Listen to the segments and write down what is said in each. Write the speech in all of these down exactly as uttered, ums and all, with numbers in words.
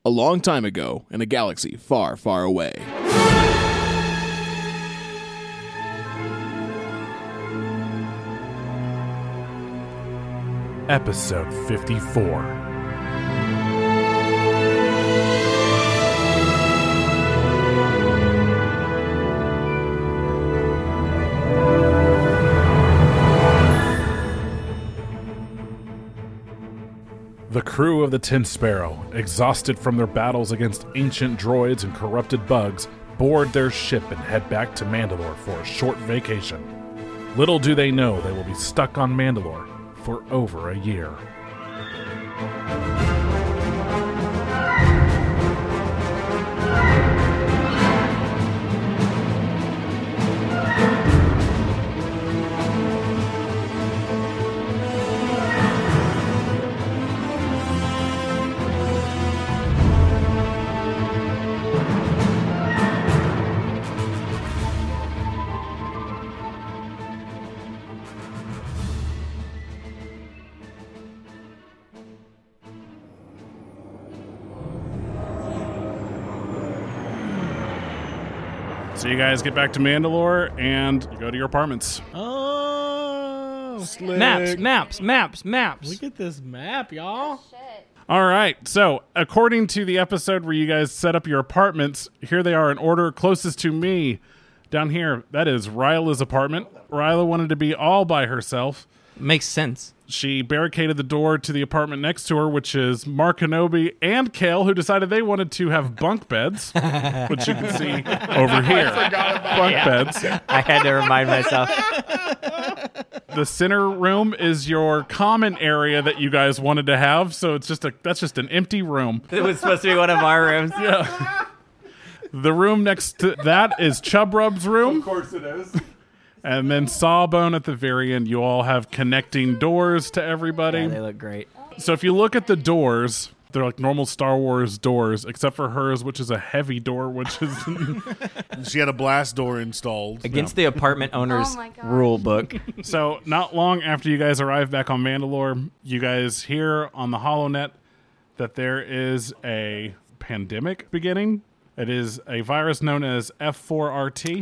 a long time ago in a galaxy far, far away. Episode fifty-four. The crew of the Tin Sparrow, exhausted from their battles against ancient droids and corrupted bugs, board their ship and head back to Mandalore for a short vacation. Little do they know they will be stuck on Mandalore for over a year. So you guys get back to Mandalore, and you go to your apartments. Oh, Slick. maps, maps, maps, maps. Look at this map, y'all. All right, so according to the episode where you guys set up your apartments, here they are in order closest to me. Down here, that is Ryla's apartment. Ryla wanted to be all by herself. Makes sense. She barricaded the door to the apartment next to her, which is Mark Kenobi and Kale, who decided they wanted to have bunk beds, which you can see over here. Bunk beds. I had to remind myself. The center room is your common area that you guys wanted to have, so it's just a that's just an empty room. It was supposed to be one of our rooms. Yeah. The room next to that is Chubrub's room. Of course it is. And then Sawbone at the very end. You all have connecting doors to everybody. Yeah, they look great. So if you look at the doors, they're like normal Star Wars doors, except for hers, which is a heavy door, which is... She had a blast door installed. Against the apartment owner's Oh my gosh. rule book. So not long after you guys arrive back on Mandalore, you guys hear on the HoloNet that there is a pandemic beginning. It is a virus known as F four R T.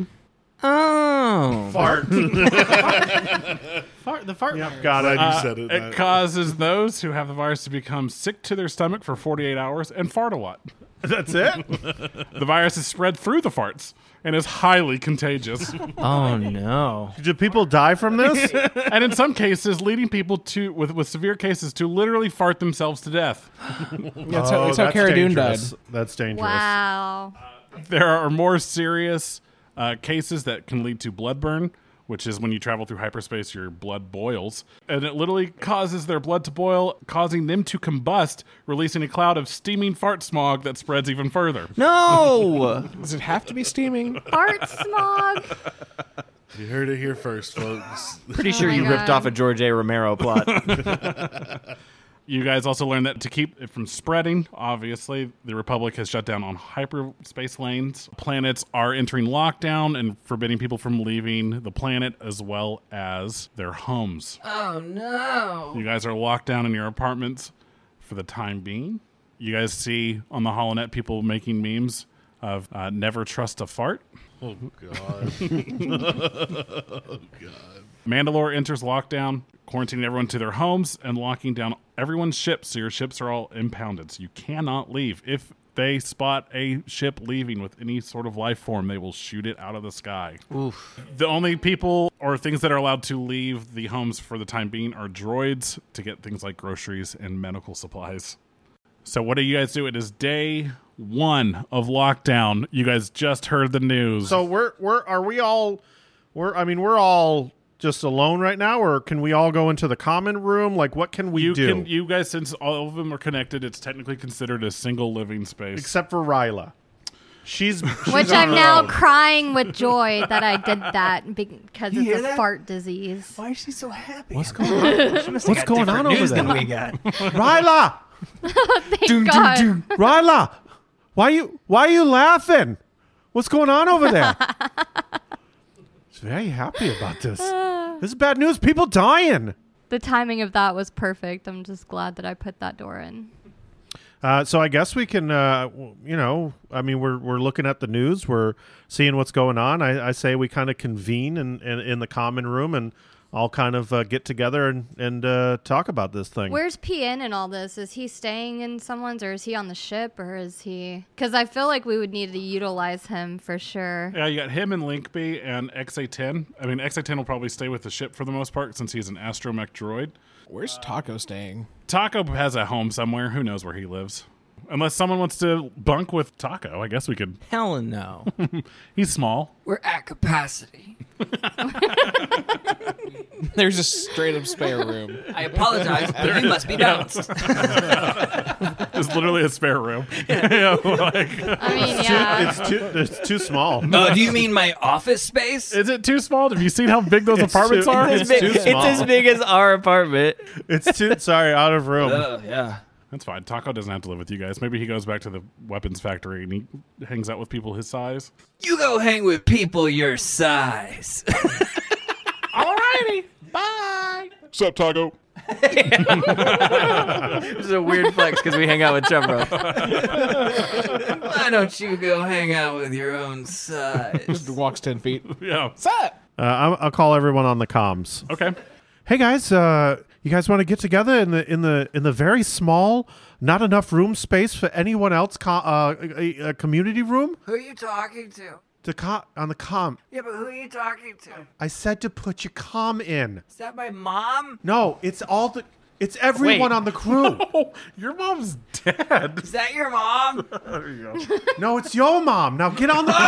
Oh. Fart. Fart, the fart. Yep, God, I Uh, just said it. it causes those who have the virus to become sick to their stomach for forty-eight hours and fart a lot. That's it? The virus is spread through the farts and is highly contagious. Oh, no. Did people die from this? And in some cases, leading people to with, with severe cases to literally fart themselves to death. That's how, that's how Cara Dune died. dangerous. That's dangerous. Wow. There are more serious uh, cases that can lead to blood burn, which is when you travel through hyperspace, your blood boils. And it literally causes their blood to boil, causing them to combust, releasing a cloud of steaming fart smog that spreads even further. No. Does it have to be steaming? Fart smog. You heard it here first, folks. Pretty sure Oh my you ripped God. off a George A. Romero plot. You guys also learned that to keep it from spreading, obviously, the Republic has shut down on hyperspace lanes. Planets are entering lockdown and forbidding people from leaving the planet as well as their homes. Oh, no. You guys are locked down in your apartments for the time being. You guys see on the HoloNet people making memes of uh, never trust a fart. Oh, God. Oh, God. Mandalore enters lockdown, quarantining everyone to their homes and locking down everyone's ships. So your ships are all impounded. So you cannot leave. If they spot a ship leaving with any sort of life form, they will shoot it out of the sky. Oof. The only people or things that are allowed to leave the homes for the time being are droids to get things like groceries and medical supplies. So what do you guys do? It is day one of lockdown. You guys just heard the news. So we're we're are we all we're I mean we're all just alone right now, or can we all go into the common room? Like, what can we you do? can you guys, since all of them are connected, it's technically considered a single living space. Except for Ryla. She's, she's Which on I'm her now own. crying with joy that I did that because You it's hear a that? fart disease. Why is she so happy? What's going on? What's going on over Than there? we got. Ryla, Thank God. Ryla, why you why are you laughing? What's going on over there? She's very happy about this. This is bad news. People dying. The timing of that was perfect. I'm just glad that I put that door in. Uh, so I guess we can, uh, w- you know, I mean, we're we're looking at the news, we're seeing what's going on. I, I say we kind of convene in, in, in the common room and all kind of uh, get together and, and uh, talk about this thing. Where's P N in all this? Is he staying in someone's, or is he on the ship, or is he? Because I feel like we would need to utilize him for sure. Yeah, you got him and Linkby and X A ten. I mean, X A ten will probably stay with the ship for the most part since he's an astromech droid. Where's Taco staying? Taco has a home somewhere. Who knows where he lives? Unless someone wants to bunk with Taco, I guess we could. Hell no. He's small. We're at capacity. There's a straight up spare room. I apologize, but you must be bounced. There's literally a spare room. Yeah, like, I mean, yeah. It's too it's too small. Oh, do you mean my office space? is it too small? Have you seen how big those It's apartments too- are? it's It's, too big, small. it's as big as our apartment. It's too sorry, out of room. Oh, yeah. That's fine. Taco doesn't have to live with you guys. Maybe he goes back to the weapons factory and he hangs out with people his size. You go hang with people your size. Alrighty. What's up, Taco? This is a weird flex because we hang out with Chumro. Why don't you go hang out with your own size? Just walks ten feet. Yeah. What's up? Uh, I'll, I'll call everyone on the comms. Okay. Hey guys, uh, you guys want to get together in the in the in the very small, not enough room space for anyone else? Co- uh, a, a community room. Who are you talking to? The com on the com. Yeah, but who are you talking to? I said to put your com in. Is that my mom? No, it's all the. It's everyone Wait. on the crew. Oh, your mom's dead. Is that your mom? There you go. No, it's your mom. Now get on the com.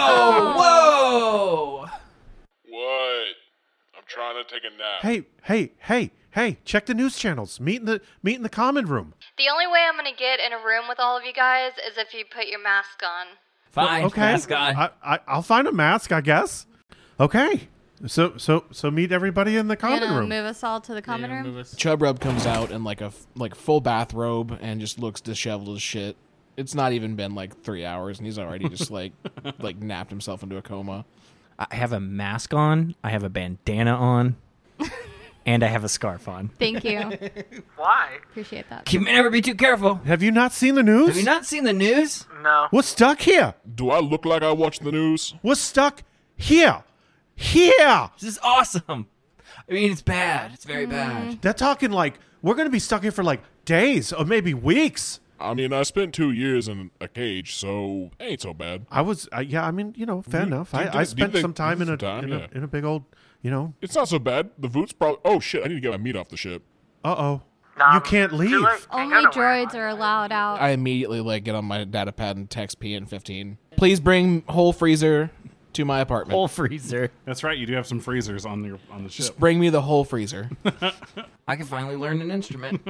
Oh, whoa! What? I'm trying to take a nap. Hey, hey, hey, hey! Check the news channels. Meet in the meet in the common room. The only way I'm gonna get in a room with all of you guys is if you put your mask on. Fine, Okay, mask on. I, I I'll find a mask, I guess. Okay. So so so meet everybody in the You common gonna room. move us all to the common room? Chub Rub comes out in like a f- like full bathrobe and just looks disheveled as shit. It's not even been like three hours and he's already just like like napped himself into a coma. I have a mask on. I have a bandana on. And I have a scarf on. Thank you. Why? Appreciate that. You may never be too careful. Have you not seen the news? Have you not seen the news? No. What's stuck here? Do I look like I watch the news? What's stuck here? Here. This is awesome. I mean, it's bad. It's very bad. They're talking like we're gonna be stuck here for like days or maybe weeks. I mean, I spent two years in a cage, so it ain't so bad. I was, uh, yeah. I mean, you know, fair Do you- enough. do you I, think- I do you spent think- some time in a, some time, in, yeah. a in a big old, you know. It's not so bad. The Voot's probably. Oh shit! I need to get my meat off the ship. Uh oh. Nah, You can't leave. too late. Ain't Only going nowhere. droids are allowed out. I immediately like get on my data pad and text P N fifteen. Please bring whole freezer to my apartment. Whole freezer. That's right. You do have some freezers on your on the ship. Just bring me the whole freezer. I can finally learn an instrument.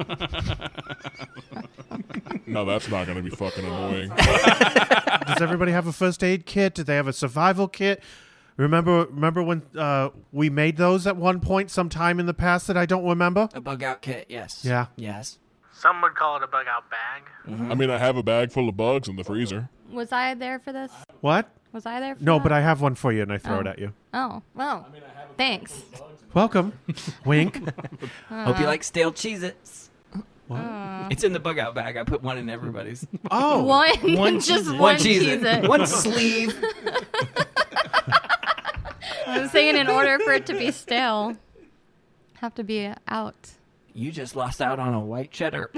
No, that's not going to be fucking annoying. Does everybody have a first aid kit? Do they have a survival kit? Remember, remember when uh, we made those at one point, sometime in the past that I don't remember? A bug out kit, yes. Yeah. Yes. Some would call it a bug out bag. I mean, I have a bag full of bugs in the freezer. Was I there for this? What? Was I there for No, that? but I have one for you, and I throw Oh. it at you. Oh, well, thanks. Welcome. Wink. Hope you like stale Cheez-Its. It's in the bug out bag. I put one in everybody's. Oh. One, One just Cheez-It. one Cheez-It. Cheez-It. One sleeve. I was saying in order for it to be stale, have to be out. You just lost out on a white cheddar.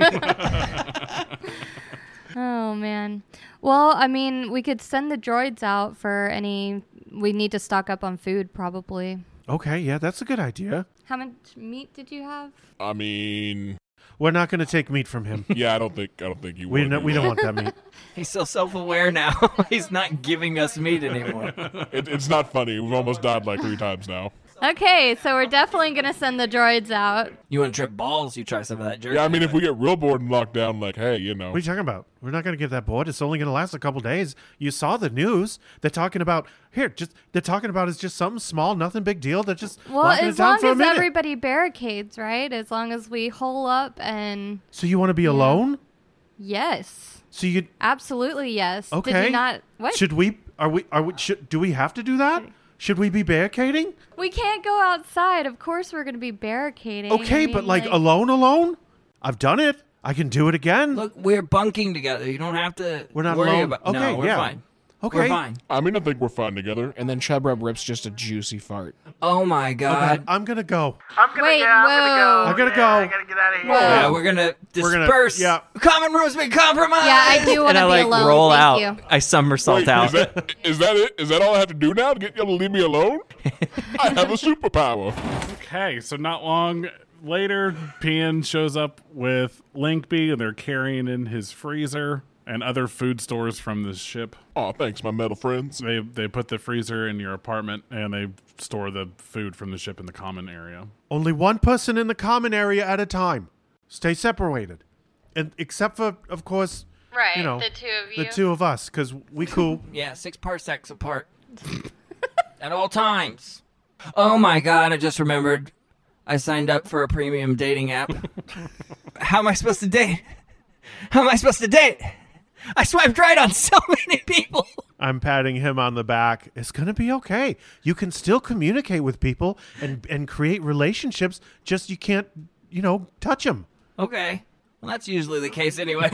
Oh, man. Well, I mean, we could send the droids out for any... We need to stock up on food, probably. Okay, yeah, that's a good idea. How much meat did you have? I mean, We're not going to take meat from him. yeah, I don't think I don't think you. We would no, do we that. don't want that meat. He's so self-aware now. He's not giving us meat anymore. It, it's not funny. We've almost died like three times now. Okay, so we're definitely going to send the droids out. You want to trip balls? You try some of that jerky. Yeah, I mean, if we get real bored and locked down, like, hey, you know, What are you talking about? We're not going to get that bored. It's only going to last a couple days. You saw the news. They're talking about here. Just they're talking about it's just something small, nothing big deal. They're just Well, locking as it down long for a as minute. everybody barricades, right? As long as we hole up and... So you want to be alone? Yes. So you Absolutely, yes. okay? Did you not... What? Should we? Are we? Are we? Should, do we have to do that? Should we be barricading? We can't go outside. Of course we're going to be barricading. Okay, I but mean, like, alone, alone. I've done it. I can do it again. Look, we're bunking together. You don't have to We're not worry alone. about Okay, No, we're yeah. fine. Okay. We're fine. I mean, I think we're fine together. And then Chub Rub rips just a juicy fart. Oh, my God. I'm going to go. I'm gonna Wait, go. I'm gonna whoa. go. I gotta Yeah, go. I gotta get out of here. Yeah, we're going to We're gonna- disperse. yeah. Common room's been compromised. Yeah, I do want And to I be like alone. roll Thank out. you. I somersault Wait, out. is that is that it? Is that all I have to do now to get y'all to leave me alone? I have a superpower. Okay, so not long later, Pian shows up with Linkby, and they're carrying in his freezer and other food stores from the ship. Oh, thanks, my metal friends. They they put the freezer in your apartment, and they store the food from the ship in the common area. Only one person in the common area at a time. Stay separated. And except for, of course, Right, you know, the two of you. the two of us, because we cool. Yeah, six parsecs apart. At all times. Oh, my God. I just remembered. I signed up for a premium dating app. How am I supposed to date? How am I supposed to date? I swiped right on so many people. I'm patting him on the back. It's going to be okay. You can still communicate with people and, and create relationships, just you can't, you know, touch them. Okay. Well, that's usually the case anyway.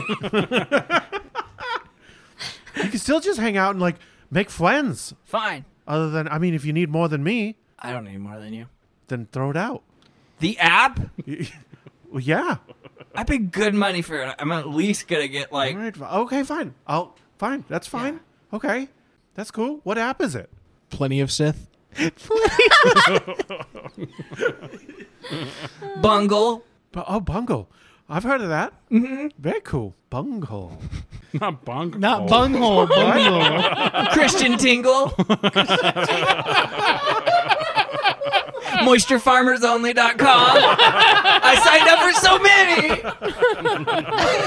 You can still just hang out and, like, make friends. Fine. Other than, I mean, if you need more than me, I don't need more than you. then throw it out. The app? Well, yeah. I paid good money for it. I'm at least going to get, like... All right. fi- Okay, fine. I'll, fine. That's fine. Okay. That's cool. What app is it? Plenty of Sith. Bungle. Bu- Oh, Bungle. I've heard of that. Mm-hmm. Very cool. Bungle. Not bunk. Not bunghole, bunghole. Christian Tingle. moisture farmers only dot com. I signed up for so many.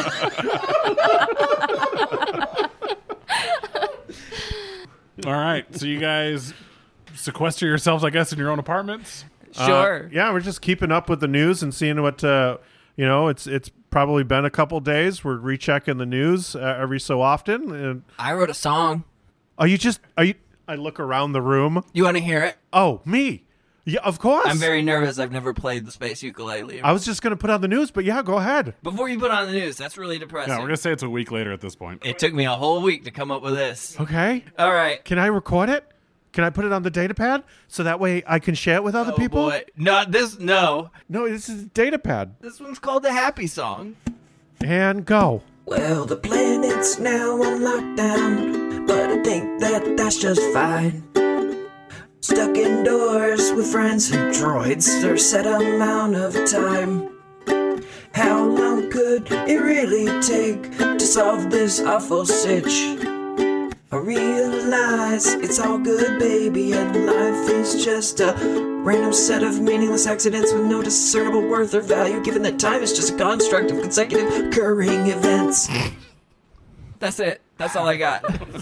All right, so you guys sequester yourselves, I guess, in your own apartments. Sure. Uh, yeah, we're just keeping up with the news and seeing what, uh, you know, it's it's probably been a couple days. We're rechecking the news uh, every so often. And I wrote a song. are you just, are you, I look around the room. You want to hear it? Oh, me. Yeah, of course. I'm very nervous. I've never played the space ukulele. I was just going to put on the news, but yeah, go ahead. Before you put on the news, that's really depressing. Yeah, we're gonna say it's a week later at this point. It took me a whole week to come up with this. Okay. All right. Can I record it? Can I put it on the data pad so that way I can share it with other Oh, people? boy. Not this. No. No, this is a data pad. This one's called the Happy Song. And go. Well, the planet's now on lockdown, but I think that that's just fine. Stuck indoors with friends and droids for a set amount of time. How long could it really take to solve this awful sitch? I realize it's all good, baby, and life is just a random set of meaningless accidents with no discernible worth or value, given that time is just a construct of consecutive occurring events. That's it. That's all I got.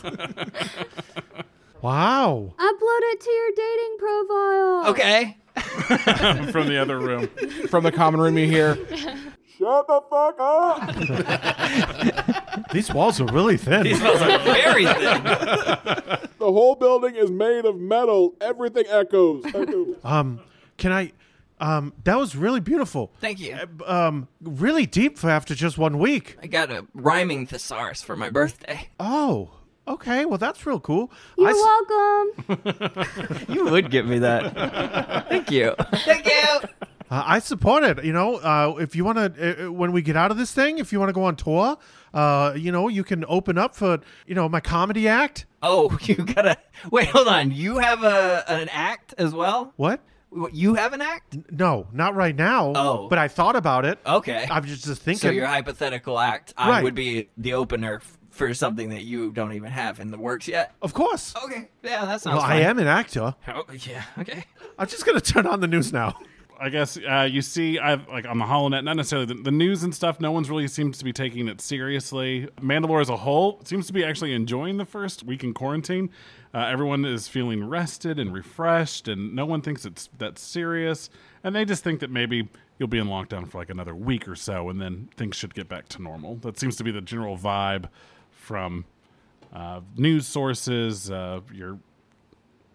Wow. Upload it to your dating profile. Okay. From the other room. From the common room, you hear, Shut the fuck up! These walls are really thin. These smells are very thin. The whole building is made of metal. Everything echoes. echoes. Um, can I? Um, that was really beautiful. Thank you. Um, really deep for after just one week. I got a rhyming thesaurus for my birthday. Oh, okay. Well, that's real cool. You're I s- welcome. You would give me that. Thank you. Thank you. Uh, I support it. You know, uh, if you want to, uh, when we get out of this thing, if you want to go on tour, uh, you know, you can open up for, you know, my comedy act. Oh, you gotta wait. Hold on. You have a an act as well. What? What, you have an act? No, not right now. Oh. But I thought about it. Okay. I'm just, just thinking. So your hypothetical act, I Right. would be the opener f- for something that you don't even have in the works yet. Of course. Okay. Yeah, that sounds Well, I fine. am an actor. Oh, yeah. Okay. I'm just going to turn on the news now. I guess uh, you see, I've like on the HoloNet, not necessarily the, the news and stuff. No one's really seems to be taking it seriously. Mandalore as a whole seems to be actually enjoying the first week in quarantine. Uh, everyone is feeling rested and refreshed, and no one thinks it's that serious. And they just think that maybe you'll be in lockdown for like another week or so, and then things should get back to normal. That seems to be the general vibe from uh, news sources, uh, your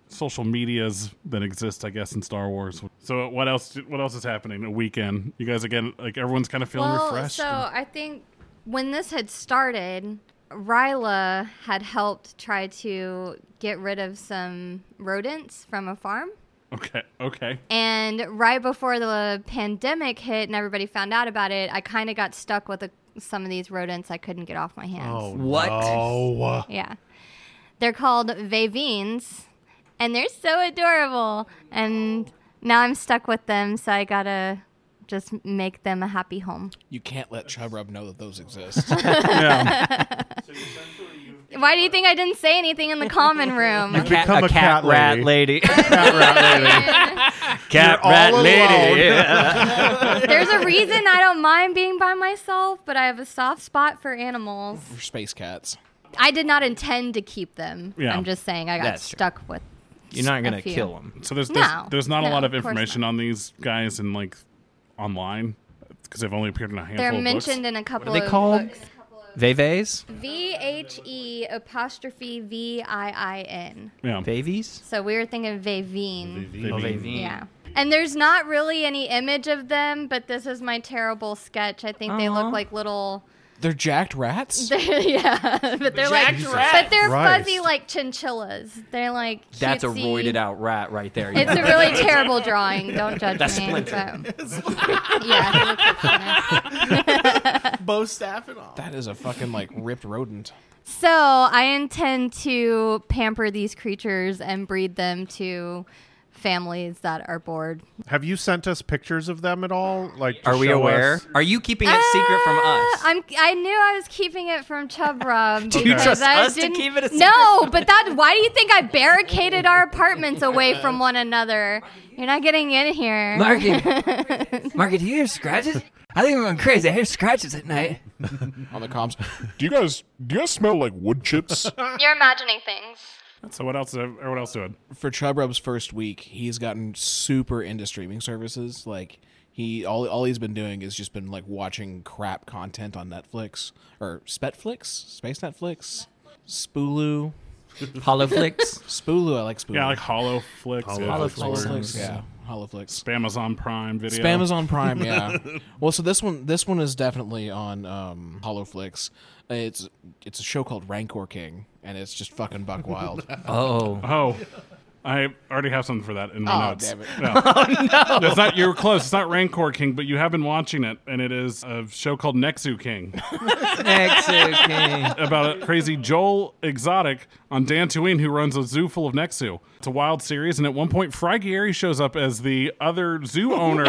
social medias that exist, I guess, in Star Wars. So what else? What else is happening? A weekend. You guys again? Like everyone's kind of feeling well, refreshed. so I think when this had started, Ryla had helped try to get rid of some rodents from a farm. Okay. Okay. And right before the pandemic hit and everybody found out about it, I kind of got stuck with a, some of these rodents I couldn't get off my hands. Oh, What? no. Yeah. They're called Vavines, and they're so adorable. And now I'm stuck with them, so I gotta just make them a happy home. You can't let Chub Rub know that those exist. Yeah. Why do you think I didn't say anything in the common room? A cat, become a a cat cat rat lady. Cat rat lady. Cat You're rat all lady. alone. Yeah. There's a reason I don't mind being by myself, but I have a soft spot for animals. For space cats. I did not intend to keep them. Yeah. I'm just saying I got That's true. stuck with. You're not a gonna few. kill them. So there's there's, No. there's not a No, lot of of course information not. on these guys in like online because they've only appeared in a handful They're of mentioned books. in a couple What are they of called? books. Veves? V H E apostrophe V I I N. Yeah. Vavies? So we were thinking Vavine. Vavine. Oh, Vavine. Yeah. And there's not really any image of them, but this is my terrible sketch. I think they Aw. look like little. They're jacked rats? yeah, but they're like, but they're Christ. fuzzy like chinchillas. They're like That's a cutesy. roided out rat right there. It's a really terrible drawing. Don't judge That's me. Splinter. but- yeah, he looks like Splinter. Bow staff and all. That is a fucking, like, ripped rodent. So I intend to pamper these creatures and breed them to families that are bored. Have you sent us pictures of them at all? Like, to Are we show aware? us? Are you keeping it secret from Uh, us? I'm. I knew I was keeping it from Chub Rub. Do you because trust I us to didn't- keep it a secret? No, but that. Why do you think I barricaded our apartments away from one another? You're not getting in here. Marky, Marky, do you hear scratches? I think I'm going crazy. I hear scratches at night. On the comms. Do you guys do you guys smell like wood chips? You're imagining things. So what else? Or what else doing? For Chub Rub's first week, he's gotten super into streaming services. Like, he all all he's been doing is just been, like, watching crap content on Netflix. Or Spetflix? Space Netflix? Spooloo? Holoflix? Spooloo, I like Spooloo. Yeah, like Hollow Flicks. Hollow yeah. Flicks. Holoflix, yeah. Holoflix. Spamazon Prime Video. Spamazon Prime, yeah. Well, so this one, this one is definitely on um, Holoflix. It's it's a show called Rancor King, and it's just fucking buck wild. Oh. Oh, I already have something for that in my Oh, notes. damn it. Yeah. Oh, no. It's not, you're close. It's not Rancor King, but you have been watching it, and it is a show called Nexu King Nexu King. about a crazy Joel Exotic on Dantooine who runs a zoo full of Nexu. It's a wild series, and at one point, Fry Gary shows up as the other zoo owner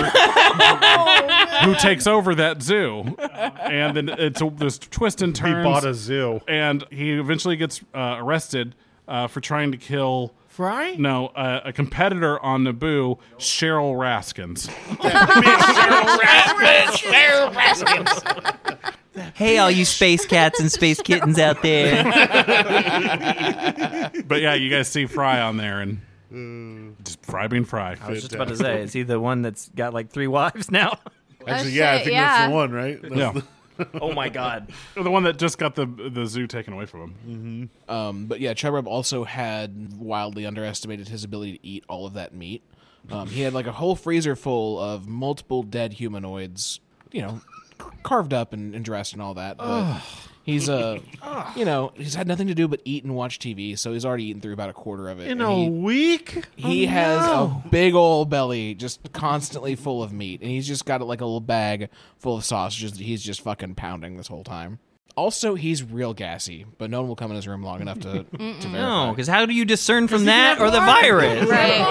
who takes over that zoo. And then it's a, this twist and He turns. bought a zoo. And he eventually gets uh, arrested uh, for trying to kill... Fry? No, uh, a competitor on Naboo, Cheryl Raskins. Hey, all you space cats and space kittens out there. But yeah, you guys see Fry on there, and just Fry being Fry. I was just about to say, is he the one that's got like three wives now? Actually, Oh, yeah, I shit, think yeah. that's the one, right? That's Yeah, the- Oh my god. the one that just got the the zoo taken away from him. Um, but yeah, Chub Rub also had wildly underestimated his ability to eat all of that meat. Um, he had like a whole freezer full of multiple dead humanoids, you know, c- carved up and, and dressed and all that. But he's uh, you know, he's had nothing to do but eat and watch T V, so he's already eaten through about a quarter of it. In and a he, week? he Oh, has no. a big old belly, just constantly full of meat, and he's just got like a little bag full of sausages that he's just fucking pounding this whole time. Also, he's real gassy, but no one will come in his room long enough to, to verify. No, because how do you discern from that or the virus?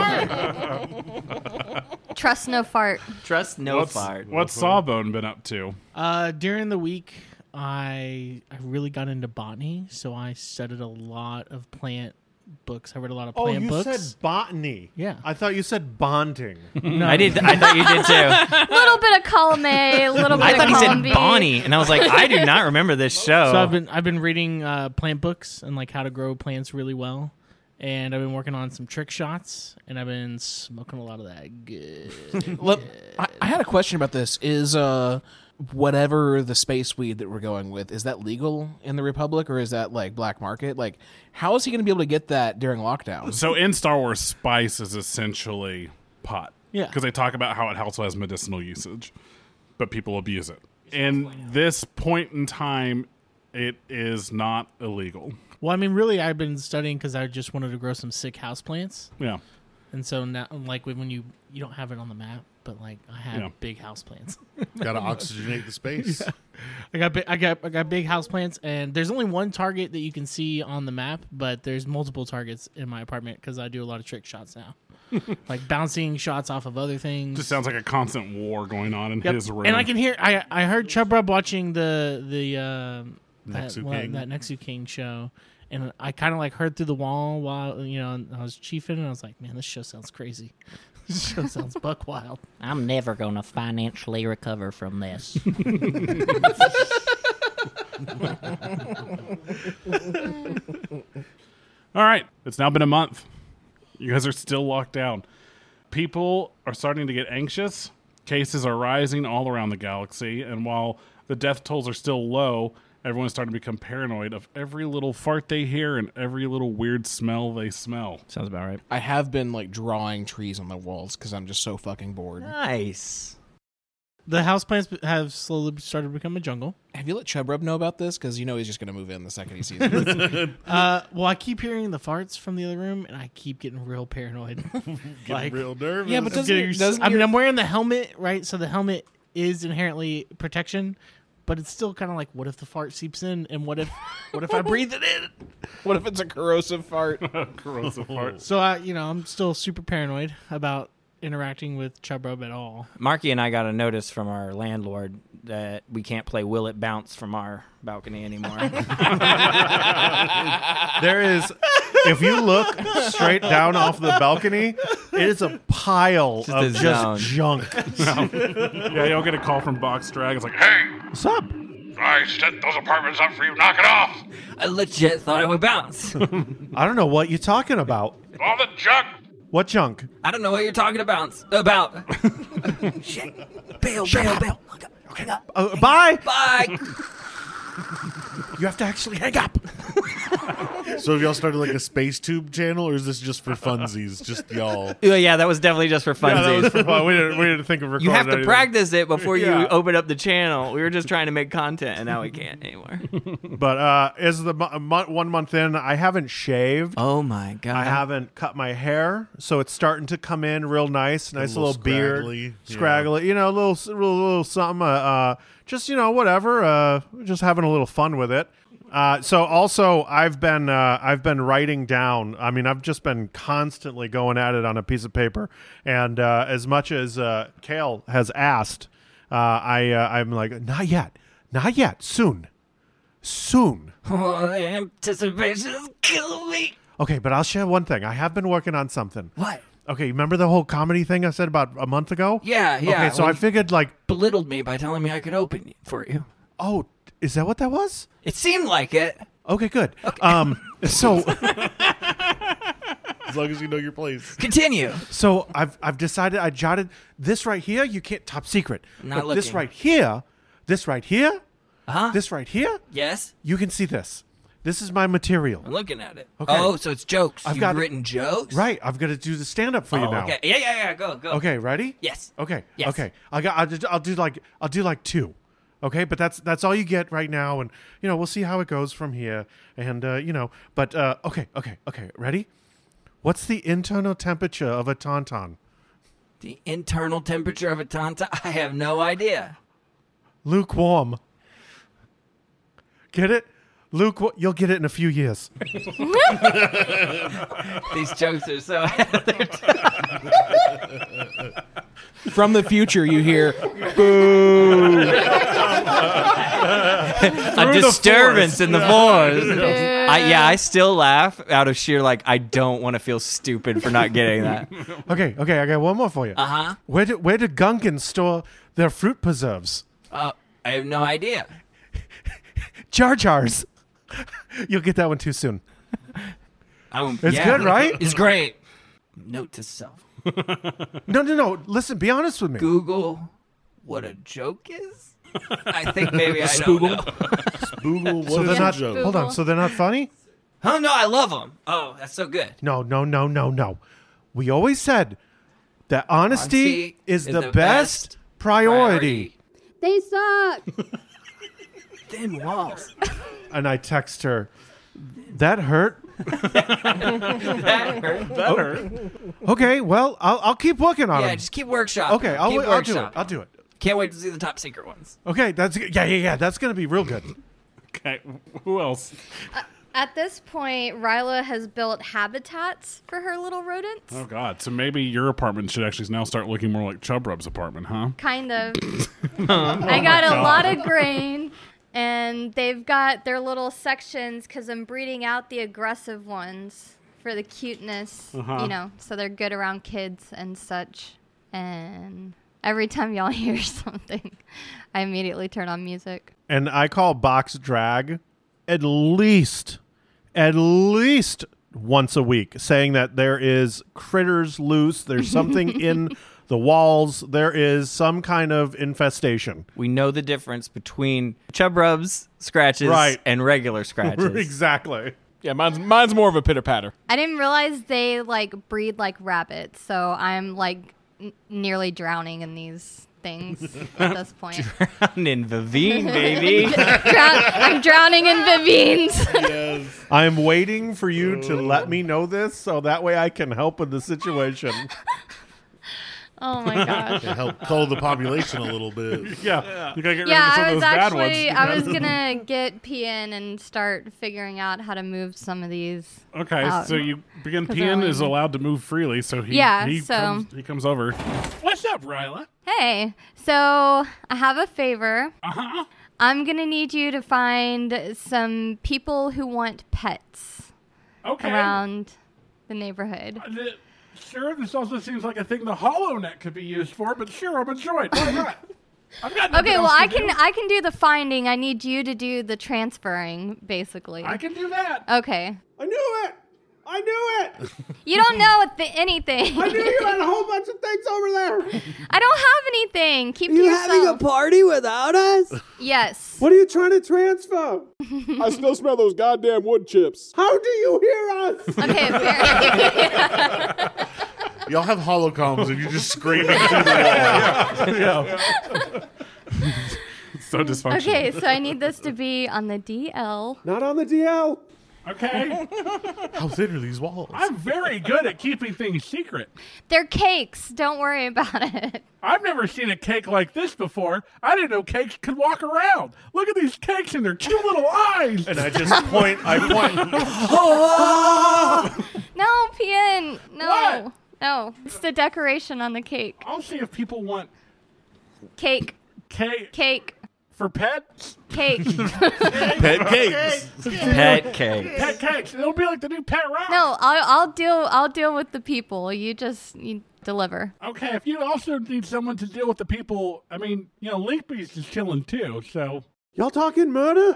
Right. Trust no fart. Trust no what's, fart. What's Sawbone been up to? Uh, during the week, I I really got into botany, so I studied a lot of plant books. I read a lot of Oh, plant you books. said botany. Yeah. I thought you said bonding. No. I did. I thought you did too. A little bit of column A, a little bit I of thought he column said B. Bonnie, and I was like, I do not remember this show. So I've been I've been reading uh, plant books and like how to grow plants really well, and I've been working on some trick shots, and I've been smoking a lot of that good. Look, I, I had a question about this. Is uh whatever the space weed that we're going with, is that legal in the Republic, or is that like black market? Like, how is he going to be able to get that during lockdown? So in Star Wars, spice is essentially pot. Yeah. Because they talk about how it also has medicinal usage, but people abuse it. In this point in time, it is not illegal. Well, I mean, really, I've been studying because I just wanted to grow some sick houseplants. Yeah. And so now, like, when you you don't have it on the map, but like I have Yeah. big houseplants. Got to oxygenate the space. Yeah. I got bi- I got I got big houseplants, and there's only one target that you can see on the map, but there's multiple targets in my apartment because I do a lot of trick shots now, like bouncing shots off of other things. Just sounds like a constant war going on in Yep. his room. And I can hear. I I heard Chub Rub watching the the um, that, Nexu well, King. that Nexu King show, and I kind of like heard through the wall while you know I was chiefing, and I was like, man, this show sounds crazy. This show sounds buck wild. I'm never going to financially recover from this. All right. It's now been a month. You guys are still locked down. People are starting to get anxious. Cases are rising all around the galaxy. And while the death tolls are still low, everyone's starting to become paranoid of every little fart they hear and every little weird smell they smell. Sounds about right. I have been like drawing trees on the walls because I'm just so fucking bored. Nice. The houseplants have slowly started to become a jungle. Have you let Chub Rub know about this? Because you know he's just going to move in the second he sees it. Uh, well, I keep hearing the farts from the other room, and I keep getting real paranoid. Getting real nervous. Yeah, but I'm doesn't, getting- doesn't I mean, your- I'm wearing the helmet, right? So the helmet is inherently protection, but it's still kind of like, what if the fart seeps in, and what if, what if I breathe it in? what if it's a corrosive fart? Corrosive fart. So I, you know, I'm still super paranoid about interacting with Chub Rub at all. Marky and I got a notice from our landlord that we can't play Will It Bounce from our balcony anymore. There is, if you look straight down off the balcony, it is a pile Just of a just zone. junk. Yeah, you'll get a call from Box Drag. It's like, hey, What's up? I set those apartments up for you. Knock it off. I legit thought it would bounce. I don't know what you're talking about. All the junk. What junk? I don't know what you're talking about. About. Shit. Bail, bail, bail. Hang up. Uh, bye. Bye. You have to actually hang up. So have y'all started like a space tube channel, or is this just for funsies? Just y'all. Yeah, yeah, that was definitely just for Yeah, that was funsies. for fun. We didn't, we didn't think of recording You have to anything. practice it before you Yeah. open up the channel. We were just trying to make content, and now we can't anymore. But uh, as the mo- mo- one month in, I haven't shaved. Oh my god! I haven't cut my hair, so it's starting to come in real nice. Nice little little, beard, scraggly, yeah. scraggly. You know, a little, little, little something. Uh, uh, just you know, whatever. Uh, just having a little fun with it. Uh, so also, I've been uh, I've been writing down. I mean, I've just been constantly going at it on a piece of paper. And uh, as much as uh, Kale has asked, uh, I uh, I'm like, not yet, not yet, soon, soon. Oh, the anticipation is killing me. Okay, but I'll share one thing. I have been working on something. What? Okay, remember the whole comedy thing I said about a month ago? Yeah, yeah. Okay, so when I figured like, you belittled me by telling me I could open it for you. oh, is that what that was? It seemed like it. Okay, good. Um, so As long as you know your place. Continue. so I've I've decided I jotted this right here. You can't top secret. Not but this looking. right here, this right here, Huh? this right here. Yes. You can see this. This is my material. I'm looking at it. Okay. Oh, so it's jokes. I've You've got- written jokes? Right. I've got to do the stand up for Oh, you now. okay. Yeah, yeah, yeah. Go, go. Okay, ready? Yes. Okay. Yes. Okay. I got. I'll do, I'll do like. I'll do like two. Okay, but that's that's all you get right now, and you know we'll see how it goes from here, and uh, you know. But uh, okay, okay, okay. Ready? What's the internal temperature of a tauntaun? The internal temperature of a tauntaun? I have no idea. Lukewarm. Get it? Luke, you'll get it in a few years. These jokes are so ahead of their time. From the future, you hear, A disturbance in the force. I, yeah, I still laugh out of sheer like I don't want to feel stupid for not getting that. Okay, okay. I got one more for you. Uh-huh. Where do where do Gunkins store their fruit preserves? Uh, I have no idea. Jar jars. You'll get that one too soon. Um, It's yeah, good, right? It's great. Note to self. No, no, no. Listen, be honest with me. Google what a joke is. I think maybe I don't know. Spoogle So was they're a not. joke. Hold on. So they're not funny? Oh no, I love them. Oh, that's so good. No, no, no, no, no. We always said that honesty, Honesty is, is the, the best, best priority. They suck. Thin walls. And I text her, that hurt. That hurt. That hurt. Okay, well, I'll, I'll keep working on Yeah, it. just keep workshopping. Okay, I'll, keep I'll do it. workshopping. I'll do it. Can't wait to see the top secret ones. Okay, that's yeah, yeah, yeah. That's gonna be real good. Okay, who else? At this point, Ryla has built habitats for her little rodents. Oh God! So maybe your apartment should actually now start looking more like Chub Rub's apartment, huh? Kind of. I got a lot of grain, and they've got their little sections because I'm breeding out the aggressive ones for the cuteness, Uh-huh. you know, so they're good around kids and such. And every time y'all hear something, I immediately turn on music. And I call box drag at least, at least once a week, saying that there is critters loose. There's something in the walls. There is some kind of infestation. We know the difference between Chub Rub's scratches Right. and regular scratches. Exactly. Yeah, mine's mine's more of a pitter patter. I didn't realize they like breed like rabbits, so I'm like n- nearly drowning in these things at this point. Drown in Vivine, baby. Drown- I'm drowning in Vivines. I am waiting for you to let me know this so that way I can help with the situation. Oh my gosh. To help cull the population a little bit. Yeah, you gotta get rid Yeah, of some I of was those bad actually ones. I was gonna get P N and start figuring out how to move some of these. Okay, out. so you begin. 'Cause P N they're is only- allowed to move freely, so he Yeah, he so- comes he comes over. What's up, Ryla? Hey, so I have a favor. Uh huh. I'm gonna need you to find some people who want pets Okay. around the neighborhood. Uh, th- Sure, this also seems like a thing the HoloNet could be used for, but sure, I'm enjoying. Why not? I've got nothing Okay, well else to I can do. I can do the finding. I need you to do the transferring, basically. I can do that. Okay. I knew it. I knew it. You don't know th- anything. I knew you had a whole bunch of things over there. I don't have anything. Keep to yourself. party without us? Yes. What are you trying to transfer? I still smell those goddamn wood chips. How do you hear us? Okay. Fair. Y'all have holocoms and you're just screaming through the wall. Yeah. So dysfunctional. Okay, so I need this to be on the D L. Not on the D L. Okay. How thin are these walls? I'm very good at keeping things secret. They're cakes. Don't worry about it. I've never seen a cake like this before. I didn't know cakes could walk around. Look at these cakes and their two little eyes. And I just point. I point. No, P N. No. What? No. It's the decoration on the cake. I'll see if people want Cake. cake Cake. for pets. Cake. Pet cakes. Pet cake. Pet cakes. It'll be like the new pet rock. No, I'll I'll deal I'll deal with the people. You just you deliver. Okay, if you also need someone to deal with the people, I mean, you know, Leapy's is chilling too, so. Y'all talking murder?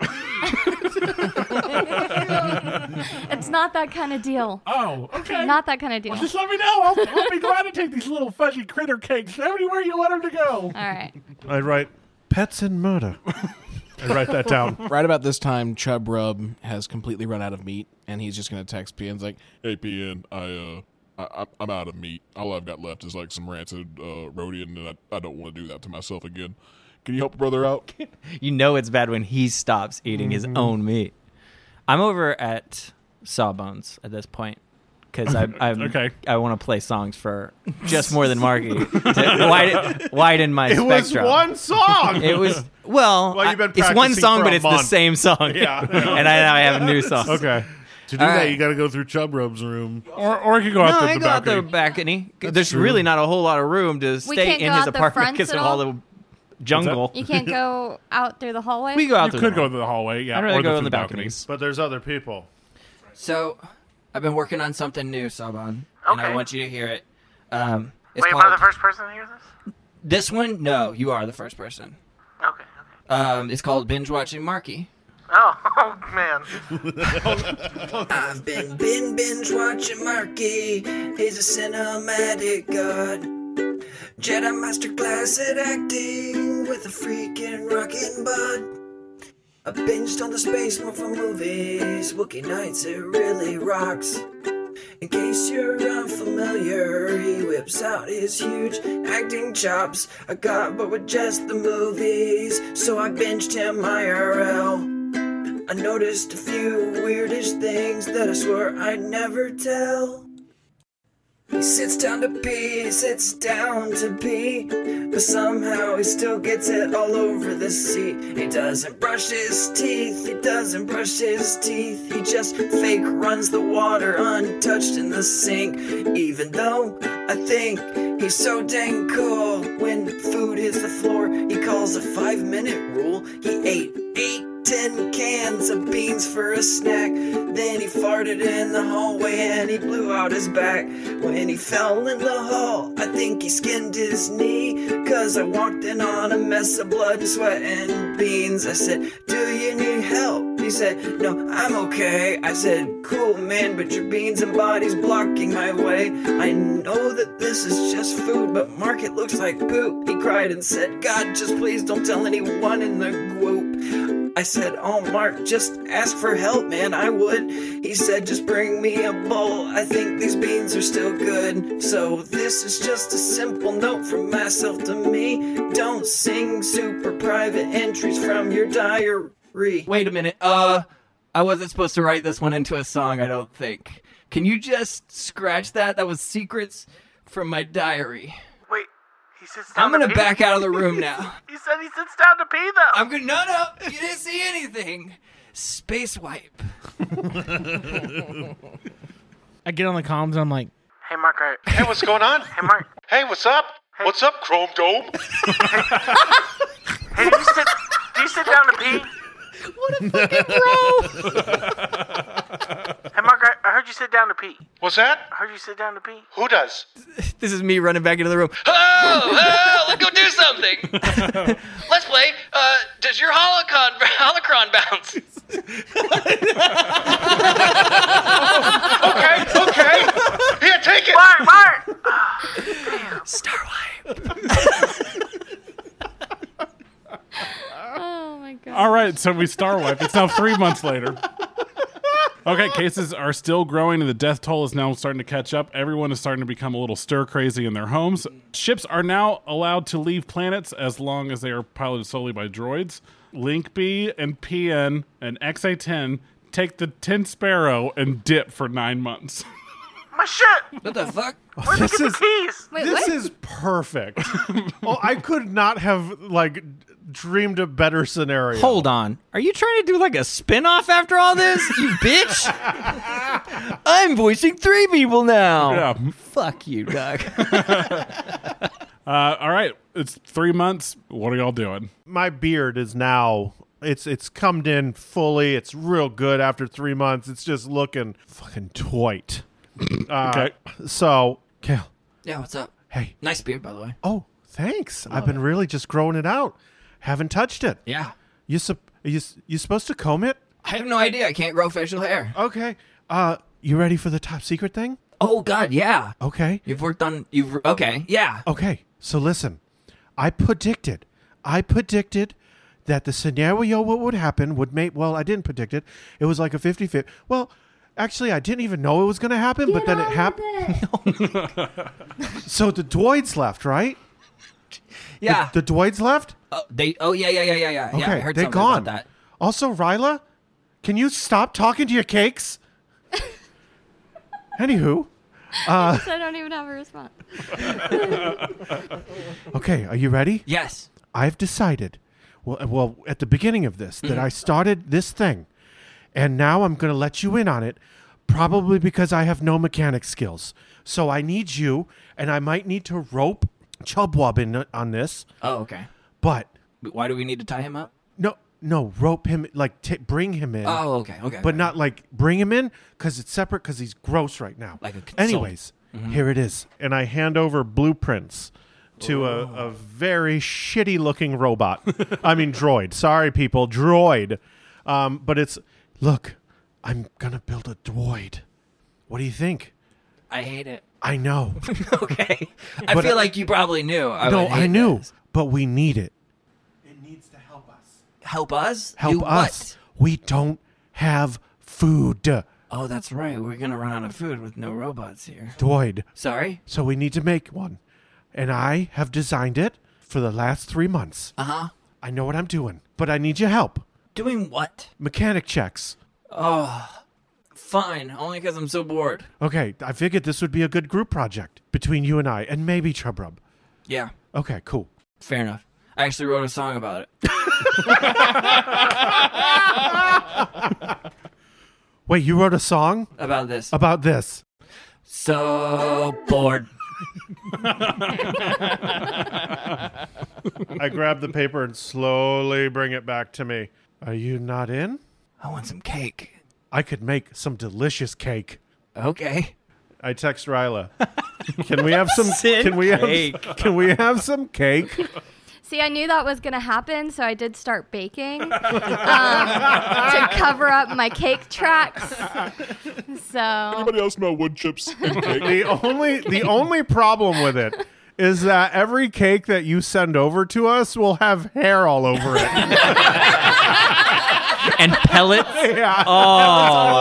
It's not that kind of deal. Oh, okay. Not that kind of deal. Well, just let me know. I'll, I'll be glad to take these little fuzzy critter cakes everywhere you want them to go. All right. I write pets and murder. I write that down. Right about this time, Chub Rub has completely run out of meat, and he's just going to text P N's like, Hey, P N, I, uh, I, I- I'm out of meat. All I've got left is like some rancid uh, Rhodian, and I, I don't want to do that to myself again. Can you help a brother out? You know it's bad when he stops eating his own meat. I'm over at Sawbones at this point because I I'm, Okay. I want to play songs for just more than Marky to widen, widen my It was spectrum. one song. It was well. Well, you've been I- it's one practicing song, for but a it's month. the same song. Yeah. and I now I have new songs. Okay. To do All that, right. you got to go through Chub Rub's room. Or, or you can go out No, the, I the go out balcony. the balcony. That's There's true. really not a whole lot of room to We stay can't in go his out the apartment fronts because at of all all? the jungle. You can't go out through the hallway? We go out You through could the go to the hallway, yeah. I'd rather or go the, on the through balconies. But there's other people. So, I've been working on something new, Saban, and I Okay. want you to hear it. Um, it's Wait, am called, I the first person to hear this? This one? No, you are the first person. Okay, okay. Um, it's called Binge Watching Marky. Oh, oh man. I've been bin binge watching Marky. He's a cinematic god. Jedi masterclass at acting with a freaking rockin' bud. I binged on the Space Morpho movies. Wookiee Nights, it really rocks. In case you're unfamiliar, he whips out his huge acting chops. I got bored with just the movies, so I binged him I R L. I noticed a few weirdish things that I swore I'd never tell. He sits down to pee, sits down to pee, but somehow he still gets it all over the seat. He doesn't brush his teeth, he doesn't brush his teeth, he just fake runs the water untouched in the sink. Even though I think he's so dang cool, when food hits the floor, he calls a five minute rule. He ate eight Ten cans of beans for a snack. Then he farted in the hallway and he blew out his back. When he fell in the hall, I think he skinned his knee, cause I walked in on a mess of blood and sweat and beans. I said, do you need help? He said, no, I'm okay. I said, cool man, but your beans and body's blocking my way. I know that this is just food, but Mark, it looks like poop. He cried and said, God, just please don't tell anyone in the group. I said, oh, Mark, just ask for help, man, I would. He said, just bring me a bowl. I think these beans are still good. So this is just a simple note from myself to me. Don't sing super private entries from your diary. Wait a minute. Uh, I wasn't supposed to write this one into a song, I don't think. Can you just scratch that? That was secrets from my diary. Wait, he sits down I'm gonna to pee? back out of the room now. He said he sits down to pee, though. I'm gonna. No, no, you didn't see anything. Space wipe. I get on the comms and I'm like, Hey, Mark. I, Hey, what's going on? hey, Mark. Hey, what's up? What's up, Chrome Dome? Hey, did you sit, did you sit down to pee? what a fucking bro! Hey, Mark, I, I heard you sit down to pee. What's that? I heard you sit down to pee. Who does? This is me running back into the room. Oh, oh, let's go do something. Let's play. Uh, does your holocron holocron bounce? Okay, okay. Here, take it. Mark, Mark! Star wipe. Oh my god. All right, so we star wipe. It's now three months later. Okay, cases are still growing and the death toll is now starting to catch up. Everyone is starting to become a little stir crazy in their homes. Ships are now allowed to leave planets as long as they are piloted solely by droids. Link B and P N and X A ten take the Tin Sparrow and dip for nine months. My shit! What the fuck? Where'd they This get is- the keys? Wait, This what? is perfect. Oh, I could not have like dreamed a better scenario. Hold on. Are you trying to do like a spin-off after all this? You bitch! I'm voicing three people now. Yeah. Fuck you, Doug. Uh, all right, it's three months. What are y'all doing? My beard is now it's it's come in fully. It's real good after three months. It's just looking fucking twite. Uh, Okay. So, Kale. Yeah, what's up? Hey. Nice beard, by the way. Oh, thanks. I've been really just growing it out. Haven't touched it. Yeah. You sup- you you supposed to comb it? I have no idea. I can't grow facial hair. Okay. Uh, you ready for the top secret thing? Oh, God, yeah. Okay. You've worked on... You've... Okay, yeah. Okay. So listen, I predicted, I predicted that the scenario what would happen would make. Well, I didn't predict it. It was like a fifty-fifty. Well, actually, I didn't even know it was going to happen, but then it happened. So the droids left, right? Yeah. The, the droids left. Oh, they... Oh, yeah, yeah, yeah, yeah, yeah. Okay, yeah I heard they're something gone. about that. Also, Ryla, can you stop talking to your cakes? Anywho, uh, I don't even have a response. okay, are you ready? Yes. I've decided, well, well, at the beginning of this, that I started this thing, and now I'm going to let you in on it, probably because I have no mechanic skills. So I need you, and I might need to rope Chubwub in on this. Oh, okay. But why do we need to tie him up? No, no, rope him, like t- bring him in. Oh, okay, okay. But okay. not like bring him in because it's separate because he's gross right now. Like a consultant. Anyways, here it is, and I hand over blueprints to a, a very shitty looking robot. I mean droid. Sorry, people, droid. Um, but it's look, I'm gonna build a droid. What do you think? I hate it. I know. Okay. I But feel I- like you probably knew. I no, would hate I knew, this. but we need it. Help us? Help Do us. We don't have food. What? Oh, that's right. We're gonna run out of food with no robots here. Droid. Sorry. So we need to make one, and I have designed it for the last three months. Uh huh. I know what I'm doing, but I need your help. Doing what? Mechanic checks. Oh, fine. Only because I'm so bored. Okay, I figured this would be a good group project between you and I, and maybe Chub Rub. Yeah. Okay, cool. Fair enough. I actually wrote a song about it. Wait, you wrote a song About this. about this? So bored. I grab the paper and slowly bring it back to me. Are you not in? I want some cake. I could make some delicious cake. Okay. I text Ryla. Can we have some? Send Can we have? cake. Can we have some cake? See, I knew that was going to happen, so I did start baking um, to cover up my cake tracks. So Anybody else smell wood chips and cake? The only the only problem with it is that every cake that you send over to us will have hair all over it. And pellets. Yeah. Oh.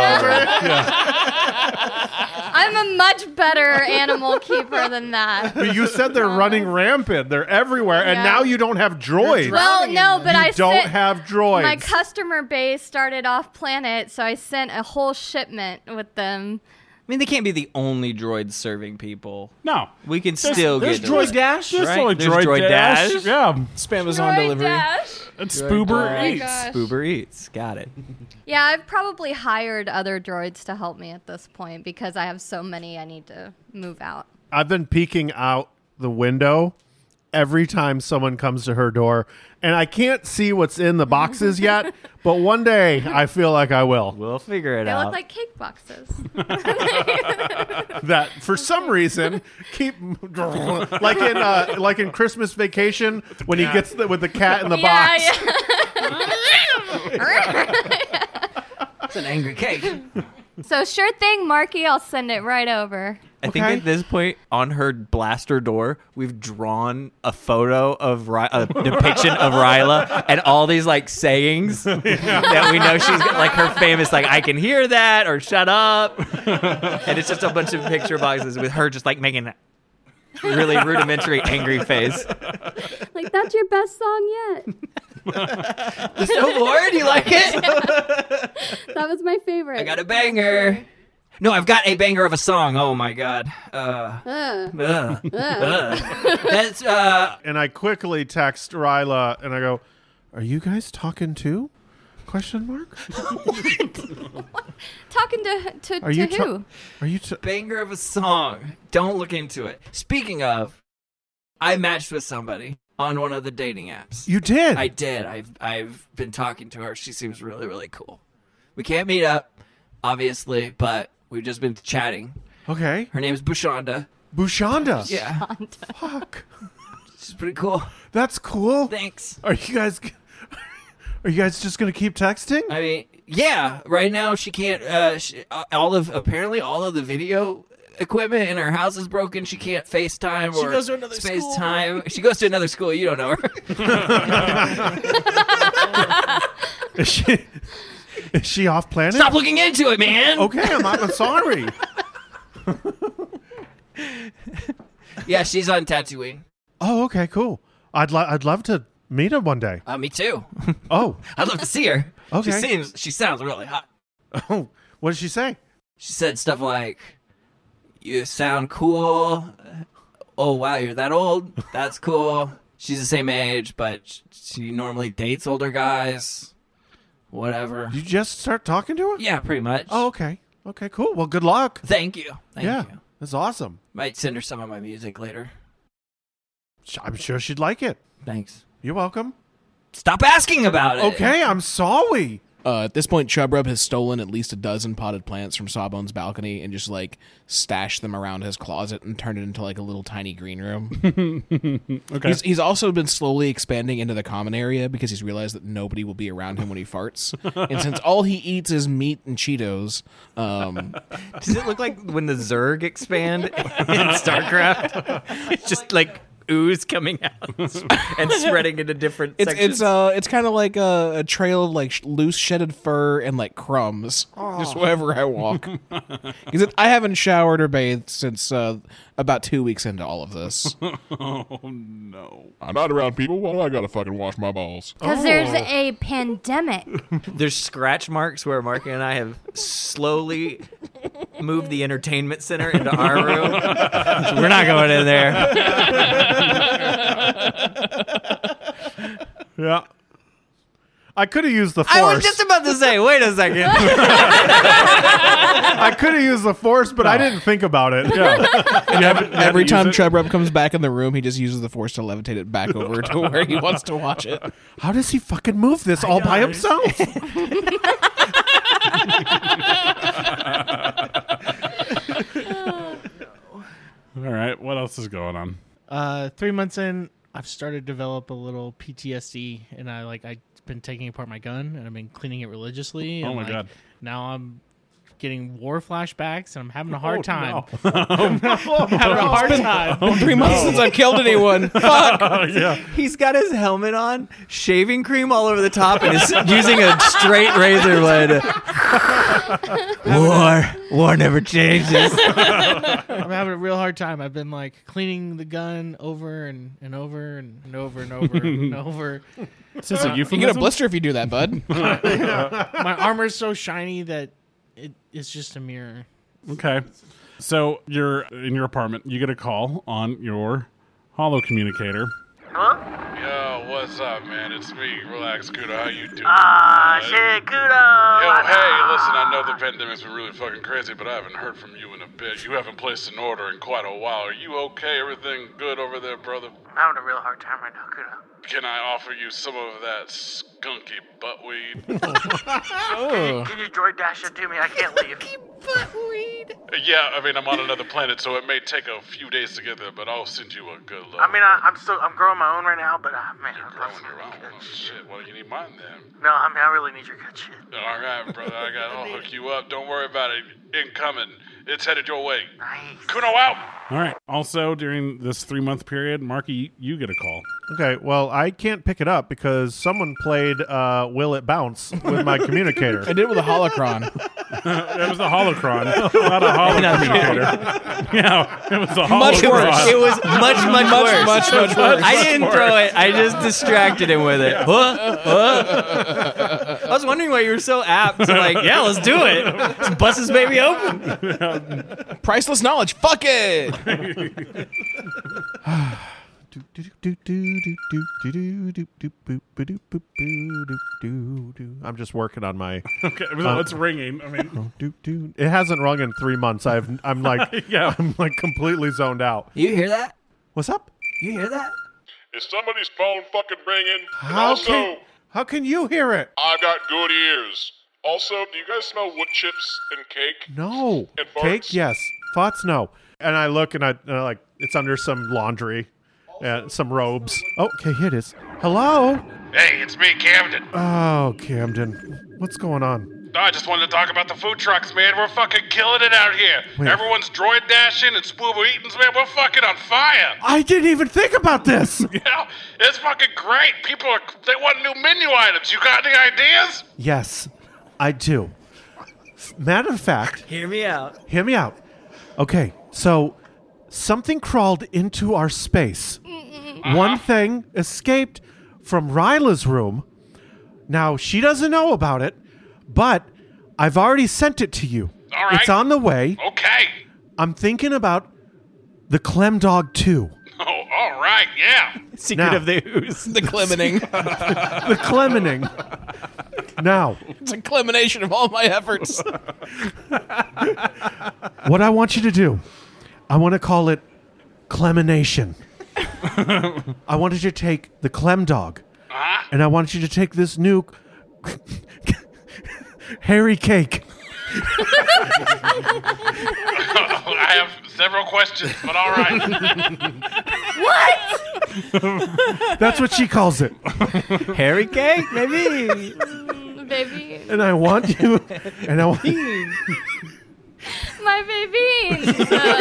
I'm a much better animal keeper than that. But you said they're running rampant. They're everywhere, and Yeah. now you don't have droids. Well, no, but you I don't sent- have droids. My customer base started off planet, so I sent a whole shipment with them. I mean, they can't be the only droids serving people. No. We can There's- still there's get Droid them. Dash. There's Right? only There's Droid, Droid Dash. Dash. Yeah. Spamazon Droid delivery. Dash. It's Droid Spoober Dash. Eats. gosh. Uber Eats. Got it. Yeah, I've probably hired other droids to help me at this point because I have so many I need to move out. I've been peeking out the window every time someone comes to her door, and I can't see what's in the boxes yet, but one day I feel like I will. We'll figure it They out. look like cake boxes. That for some reason keep like in uh, like in Christmas Vacation when he gets the, with the cat in the yeah, box. yeah. It's an angry cake. So sure thing, Marky. I'll send it right over. I think Okay. at this point, on her blaster door, we've drawn a photo of Ry- a depiction of Ryla and all these like sayings that we know she's got, like her famous like "I can hear that" or "shut up," and it's just a bunch of picture boxes with her just like making a really rudimentary angry face. Like that's your best song yet. So bored? You like it? That was my favorite. I got a banger. No, I've got a banger of a song. Oh my god. Uh, Uh, uh, uh. That's uh. And I quickly text Ryla and I go, "Are you guys talking too?" Question mark. Talking to to, Are to you who? ta- Are you? T- Banger of a song. Don't look into it. Speaking of, I matched with somebody on one of the dating apps. you did. I did. I've I've been talking to her. She seems really really cool. We can't meet up, obviously, but we've just been chatting. Okay. Her name's Bushonda. Bushonda. Yeah, Fuck. she's pretty cool. That's cool. Thanks. Are you guys? Are you guys just gonna keep texting? I mean, yeah. Right now, she can't. Uh, she, uh, all of apparently all of the video equipment in her house is broken. She can't FaceTime She or goes to another space school. time. She goes to another school. You don't know her. Is she? Is she off planet? Stop looking into it, man. Okay, I'm, I'm sorry. Yeah, she's on Tatooine. Oh, okay, cool. I'd lo- I'd love to meet her one day. Uh, me too. Oh, I'd love to see her. Okay. She seems. She sounds really hot. oh, what did she say? She said stuff like, "You sound cool." Oh wow, you're that old. That's cool. She's the same age, but she normally dates older guys. Whatever. You just start talking to her? Yeah, pretty much. Oh, okay. Okay, cool. Well, good luck. Thank you. Thank yeah, you. that's awesome. Might send her some of my music later. Sh- I'm sure she'd like it. Thanks. You're welcome. Stop asking about it. Okay, I'm sorry. Uh, at this point, Chubrub has stolen at least a dozen potted plants from Sawbones' balcony and just like stashed them around his closet and turned it into like a little tiny green room. Okay. He's, he's also been slowly expanding into the common area because he's realized that nobody will be around him when he farts. And since all he eats is meat and Cheetos, um, Does it look like when the Zerg expand in StarCraft? It's just like ooze coming out and spreading into different it's sections. it's uh it's kind of like a, a trail of like sh- loose shedded fur and like crumbs just wherever I walk. Because I haven't showered or bathed since uh, about two weeks into all of this. Oh no! I'm not around people. Why do I gotta fucking wash my balls? Because there's a pandemic. There's scratch marks where Mark and I have slowly moved the entertainment center into our room. So we're not going in there. Yeah. I could have used the force. I was just about to say, wait a second. I could have used the force, but I didn't think about it. Yeah. Every time Chubrub comes back in the room, he just uses the force to levitate it back over to where he wants to watch it. How does he fucking move this all by himself? All right. What else is going on? Uh, three months in, I've started to develop a little P T S D, and I like I've been taking apart my gun, and I've been cleaning it religiously. Oh and, my like, God. Now I'm getting war flashbacks, and I'm having a hard Oh, time. no. I'm having a hard time. Been three months since I've killed anyone. Fuck. Yeah. He's got his helmet on, shaving cream all over the top, and is using a straight razor blade. War, war never changes. I'm having a real hard time. I've been like cleaning the gun over and, and over and, and over and over and over. Is this a You euphemism? get a blister if you do that, bud. My armor's so shiny that it, it's just a mirror. Okay. So you're in your apartment. You get a call on your holo communicator. Hello? Yo, what's up, man? It's me, Relax Kudo. How you doing? Ah, Uh, shit, kudos. Yo, I hey, listen, I know the pandemic's been really fucking crazy, but I haven't heard from you in a bit. You haven't placed an order in quite a while. Are you okay? Everything good over there, brother? I'm having a real hard time right now, Kudo. Can I offer you some of that skunky buttweed? Can, can you droid dash it to me? I can't leave. Yeah, I mean, I'm on another planet, so it may take a few days to get there, but I'll send you a good look. I mean, I, I'm still I'm growing my own right now, but uh, man, You're I'd love growing some your own. good Oh, shit. shit. Well, you need mine then. No, I mean, I really need your good shit. All right, brother. I got. I'll hook you up. Don't worry about it. Incoming. It's headed your way. Nice. Kuno out. All right. Also, during this three month period, Marky, you get a call. Okay, well, I can't pick it up because someone played uh, Will It Bounce with my communicator. I did it with a holocron. It was a holocron, not a holo communicator. Yeah, it was a holocron. Much worse. It was much, much, Much, worse. much, much worse. I didn't throw it. I just distracted him with it. Huh? Huh? I was wondering why you were so apt to like, yeah, let's do it. Let's bust this baby open. Priceless knowledge. Fuck it. I'm just working on my. Okay, it was, Uh, it's ringing. I mean, do, do. It hasn't rung in three months. I've. I'm like. Yeah. I'm like completely zoned out. You hear that? What's up? You hear that? Is somebody's phone fucking ringing? And How also, can? How can you hear it? I've got good ears. Also, do you guys smell wood chips and cake? No. And Cake, farts? yes. Thoughts, no. And I look and I and I like it's under some laundry, uh, some robes. Oh, okay, here it is. Hello. Hey, it's me, Camden. Oh, Camden, what's going on? I just wanted to talk about the food trucks, man. We're fucking killing it out here. Wait. Everyone's droid dashing and Spoober Eatons, man. We're fucking on fire. I didn't even think about this. Yeah, it's fucking great. People are, they want new menu items. You got any ideas? Yes, I do. Matter of fact, Hear me out. hear me out. Okay, so something crawled into our space. One thing escaped from Ryla's room. Now, she doesn't know about it, but I've already sent it to you. All right. It's on the way. Okay. I'm thinking about the Clem Dog two. Oh, all right, yeah. Secret Now. of the Ooze. The clemening. The Clemening. Now, It's a clemination of all my efforts. what I want you to do, I want to call it Clemination. I want you to take the Clem Dog, Uh-huh. and I want you to take this new Harry Cake. I have several questions, but all right. What? That's what she calls it. Harry Cake, maybe. Mm, baby. And I want you. And I want. My baby.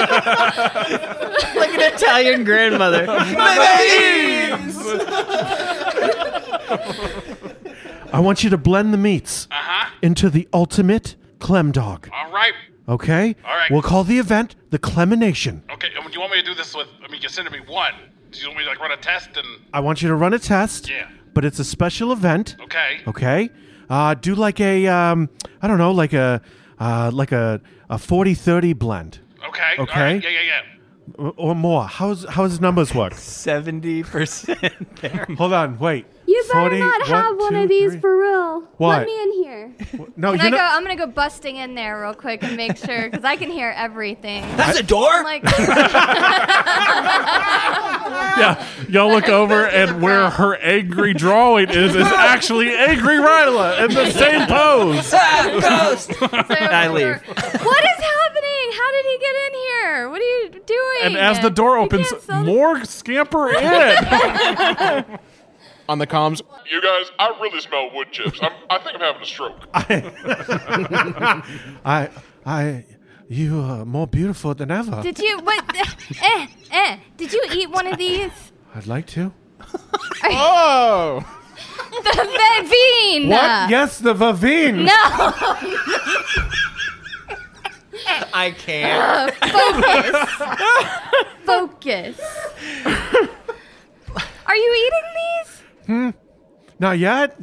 Like an Italian grandmother. My beans! I want you to blend the meats Uh-huh. into the ultimate Clem Dog. All right. Okay? All right. We'll call the event the Clemination. Okay, and do you want me to do this with, I mean, you said to me one. Do you want me to, like, run a test and... I want you to run a test. Yeah. But it's a special event. Okay. Okay? Uh, do like a, um, I don't know, like a, uh, like a, a forty thirty blend. Okay. Okay? All right. Yeah, yeah, yeah. Or, or more. How's, how's numbers work? seventy percent there. Hold on, wait. You better forty, not have one, two, of these three. for real. What? Let me in here. No, Can you're I go? not. I'm gonna go busting in there real quick and make sure because I can hear everything. That's a door? I'm like, Yeah, y'all look over and where her angry drawing is is actually angry Ryla in the same pose. Ghost! I so leave. we're- What is happening? How did he get in here? What are you doing? And as the door You opens, can't sell- more scamper in. On the comms, You guys, I really smell wood chips. I'm, I think I'm having a stroke. I, I, you are more beautiful than ever. Did you? What? eh, eh. Did you eat one of these? I'd like to. oh, The Vevine. What? Yes, the Vavine. No. I can't. Uh, focus. Focus. Are you eating these? Hmm. Not yet.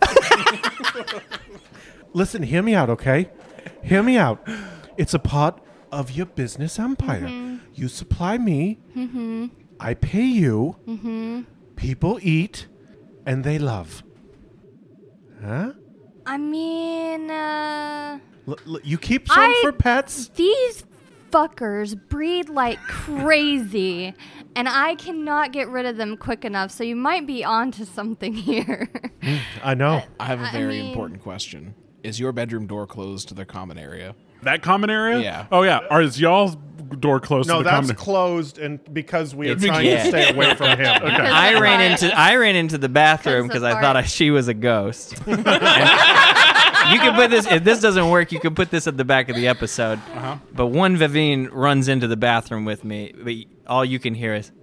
Listen, hear me out, okay? Hear me out. It's a part of your business empire. Mm-hmm. You supply me. Mm-hmm. I pay you. Mm-hmm. People eat, and they love. Huh? I mean, uh... L- l- you keep some I- for pets? These fuckers breed like crazy, and I cannot get rid of them quick enough, so you might be onto something here. I know. I have a I very mean- important question. Is your bedroom door closed to the common area? That common area? Yeah. Oh, yeah. Or is y'all's door close No, to the that's common closed, and because we are It's- trying yeah. to stay away from him. Okay. I ran into I ran into the bathroom Because because of I thought I, art. she was a ghost. And you can put this if this doesn't work. You can put this at the back of the episode. Uh-huh. But one Vivine runs into the bathroom with me, but all you can hear is.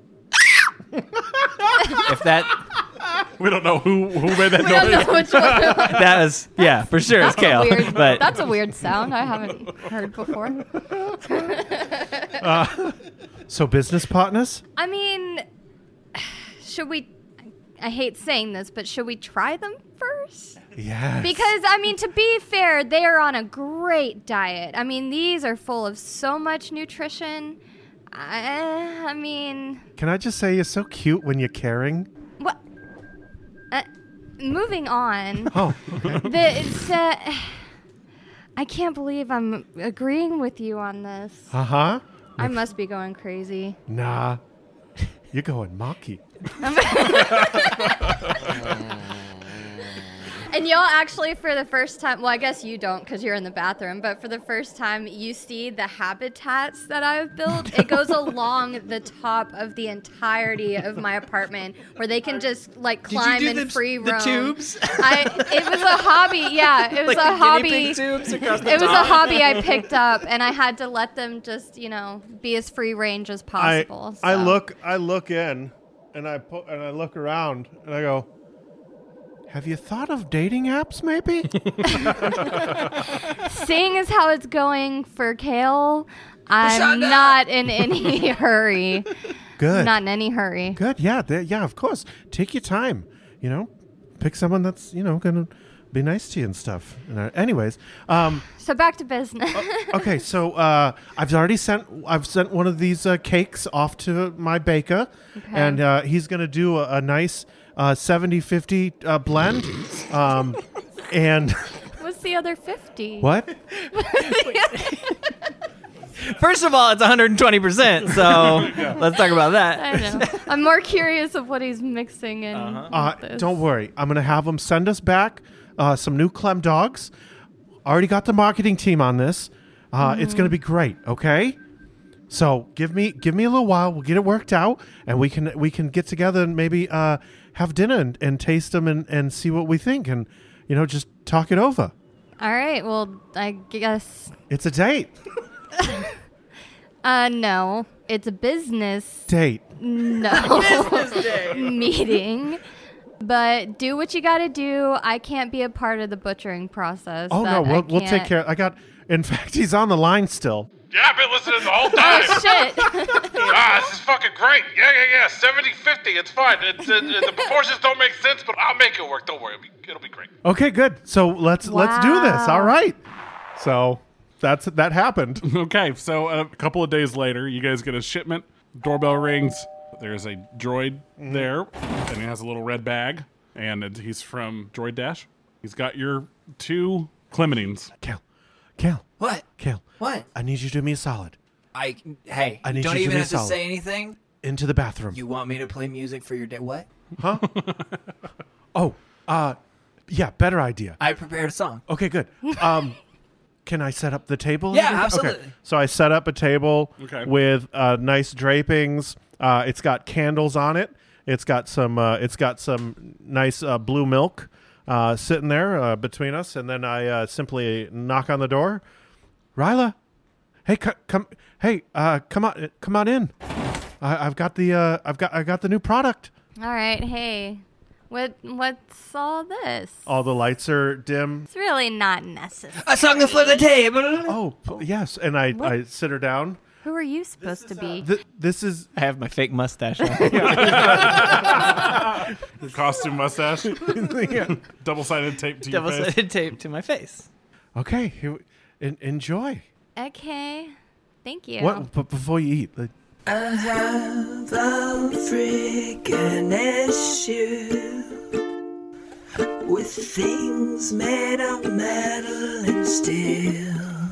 If that We don't know who, who made that We don't know noise. which one. that was yeah for sure it's That's a Kale. weird. But That's a weird sound I haven't heard before. Uh, so, business partners? I mean, should we? I hate saying this, but should we try them first? Yes. Because, I mean, to be fair, they are on a great diet. I mean, these are full of so much nutrition. I, I mean, Can I just say you're so cute when you're caring? what? Uh, moving on. Oh, okay. The, it's, uh, I can't believe I'm agreeing with you on this. Uh-huh. I must be going crazy. Nah. You're going mocky. And y'all actually, for the first time, well, I guess you don't because you're in the bathroom, but for the first time, you see the habitats that I've built. It goes along the top of the entirety of my apartment where they can just, like, Did you climb do and the- free the roam. tubes? I, it was a hobby, yeah. It was Like a the hobby. guinea pig tubes across the It was a top? hobby I picked up, and I had to let them just, you know, be as free range as I, possible. I so. look I look in and I put and I look around and I go, have you thought of dating apps maybe? Seeing as how it's going for Kale, I'm not in any hurry. Good. Not in any hurry. Good. Yeah. th- Yeah. Of course. Take your time. You know, pick someone that's you know gonna be nice to you and stuff. And, uh, anyways, um, So back to business. okay. So uh, I've already sent I've sent one of these uh, cakes off to my baker, Okay. and uh, he's gonna do a, a nice uh, seventy fifty uh, blend. um, and What's the other fifty? what? First of all, it's one hundred twenty percent. So let's talk about that. I know. I'm more curious of what he's mixing in. Uh, with this. don't worry. I'm going to have them send us back uh, some new Clem dogs. already got the marketing team on this. Uh, Mm-hmm. It's going to be great. Okay. So give me give me a little while. We'll get it worked out, and we can we can get together and maybe uh, have dinner and, and taste them and, and see what we think, and you know just talk it over. All right. Well, I guess. It's a date. Uh, no, it's a business Date. no meeting. But do what you got to do. I can't be a part of the butchering process. Oh no, That I we'll we'll take can't- care. I got. In fact, he's on the line still. Yeah, I've been listening the whole time. Oh shit! Ah, this is fucking great. Yeah, yeah, yeah. seventy fifty. It's fine. It's, it, it, the proportions don't make sense, but I'll make it work. Don't worry. It'll be, it'll be great. Okay, good. So let's let's do this. Wow. All right. So that's that happened. Okay, so a couple of days later, you guys get a shipment. Doorbell rings. There's a droid there, and he has a little red bag, and it, he's from Droid Dash. He's got your two clementines. Cal, Cal, What? Cal. What? I need you to do me a solid. I hey. I need don't you to even be have to solid. say anything. Into the bathroom. You want me to play music for your day? What? Huh? Oh, uh, yeah. Better idea. I prepared a song. Okay, good. Um, can I set up the table? Yeah, again? absolutely. Okay. So I set up a table Okay. with uh, nice drapings. Uh, it's got candles on it. It's got some. Uh, it's got some nice uh, blue milk uh, sitting there uh, between us, and then I uh, simply knock on the door. Ryla, hey, c- come, hey, uh, come on, come on in. I- I've got the. Uh, I've got. I got the new product. All right. Hey, what what's all this? All the lights are dim. It's really not necessary. A song for the table. Oh, p- yes, and I, I sit her down. Who are you supposed to be? Th- this is. I have my fake mustache on. Your costume mustache. Yeah. Double-sided tape to your face. Double-sided tape to my face. Okay, here, en- enjoy. Okay. Thank you. What? But before you eat, like, I have a freaking issue with things made of metal and steel.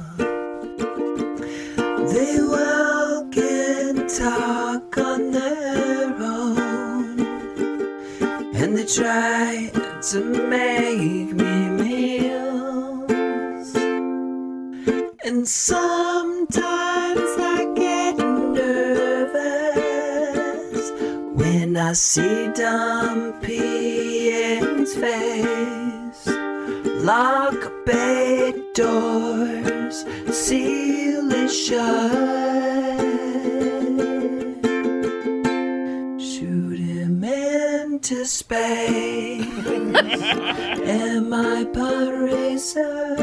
They walk and talk on their own, and they try to make me meals. And sometimes I get nervous when I see Dumpy's face. Lock bay doors, seal it shut. Shoot him into space. Am I pod racer?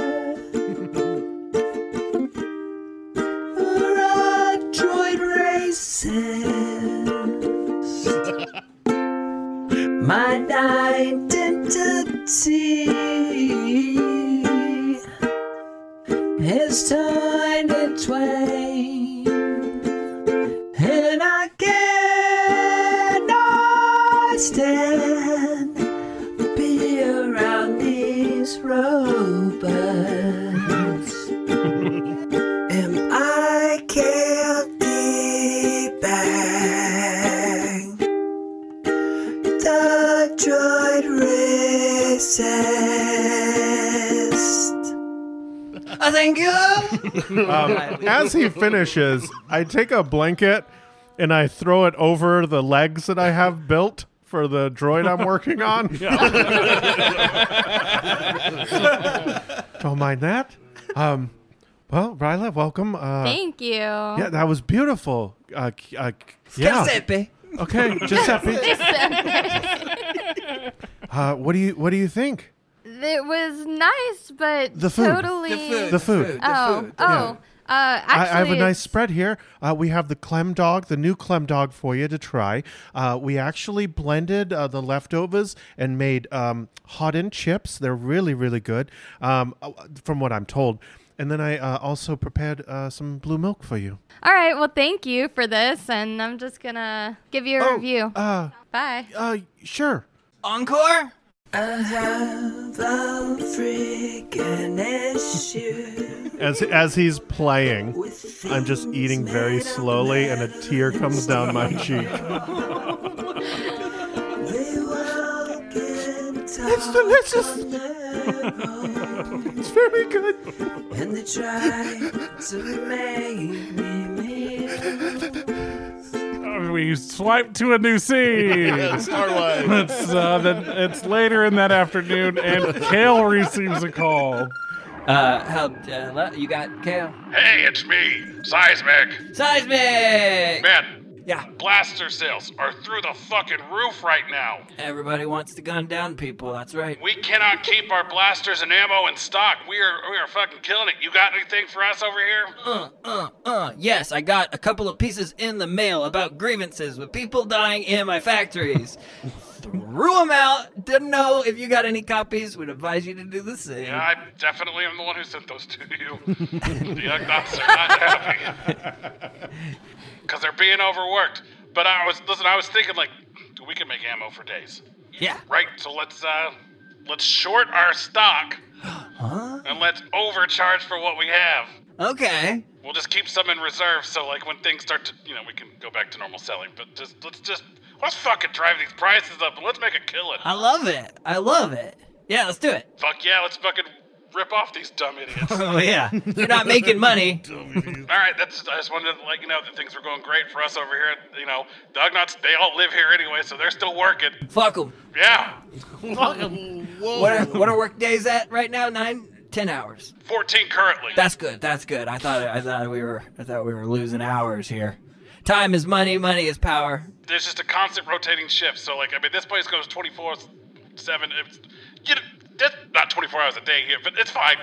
Or a droid racist? My identity is torn in twain, and I cannot stand be around these robots. Am I guilty bang? The droid racist. I thank you. um, as he finishes, I take a blanket and I throw it over the legs that I have built for the droid I'm working on. Don't mind that. Um, well, Ryla, welcome. Uh, Thank you. Yeah, that was beautiful. Uh, uh, yeah. Giuseppe. Okay, Giuseppe. uh, what do you What do you think? It was nice, but The food. totally. The food. The food. Oh, food. oh. Yeah. Uh, I, actually, I have a nice it's- spread here. Uh, we have the Clem Dog, the new Clem Dog for you to try. Uh, we actually blended uh, the leftovers and made um, hot-in chips. They're really, really good, um, uh, from what I'm told. And then I uh, also prepared uh, some blue milk for you. All right. Well, thank you for this, and I'm just gonna give you a Oh, review. Uh, Bye. uh, sure. Encore. I have a freaking issue. As as he's playing, I'm just eating very slowly, and a tear comes down my cheek. They walk and talk It's delicious. on their own. It's very good. And they try to make me We swipe to a new scene. Star Wars. It's, uh, the, it's later in that afternoon, and Kale receives a call. Uh, how, uh, you got Kale? Hey, it's me, Seismic. Seismic! Man, yeah. blaster sales are through the fucking roof right now. Everybody wants to gun down people, that's right. We cannot keep our blasters and ammo in stock. We are we are fucking killing it. You got anything for us over here? Uh, uh, uh, yes, I got a couple of pieces in the mail about grievances with people dying in my factories. Threw them out. Didn't know if you got any copies. Would advise you to do the same. Yeah, I definitely am the one who sent those to you. The Ugnaughts are not happy. Because they're being overworked. But I was, listen, I was thinking, like, we can make ammo for days. Yeah. Right, so let's, uh, let's short our stock. Huh? And let's overcharge for what we have. Okay. We'll just keep some in reserve, so, like, when things start to, you know, we can go back to normal selling. But just, let's just, let's fucking drive these prices up and let's make a killing. I love it. I love it. Yeah, let's do it. Fuck yeah, let's fucking rip off these dumb idiots. Oh, yeah. You're not making money. All right, that's. I just wanted to let you know that things were going great for us over here. You know, the Ugnaughts, they all live here anyway, so they're still working. Fuck them. Yeah. Fuck them. What are, what are work days at right now? Nine, ten hours. Fourteen currently. That's good. That's good. I thought. I thought we were. I thought we were losing hours here. Time is money. Money is power. There's just a constant rotating shift. So, like, I mean, this place goes twenty-four seven. It's, you know, that's not twenty-four hours a day here, but it's fine.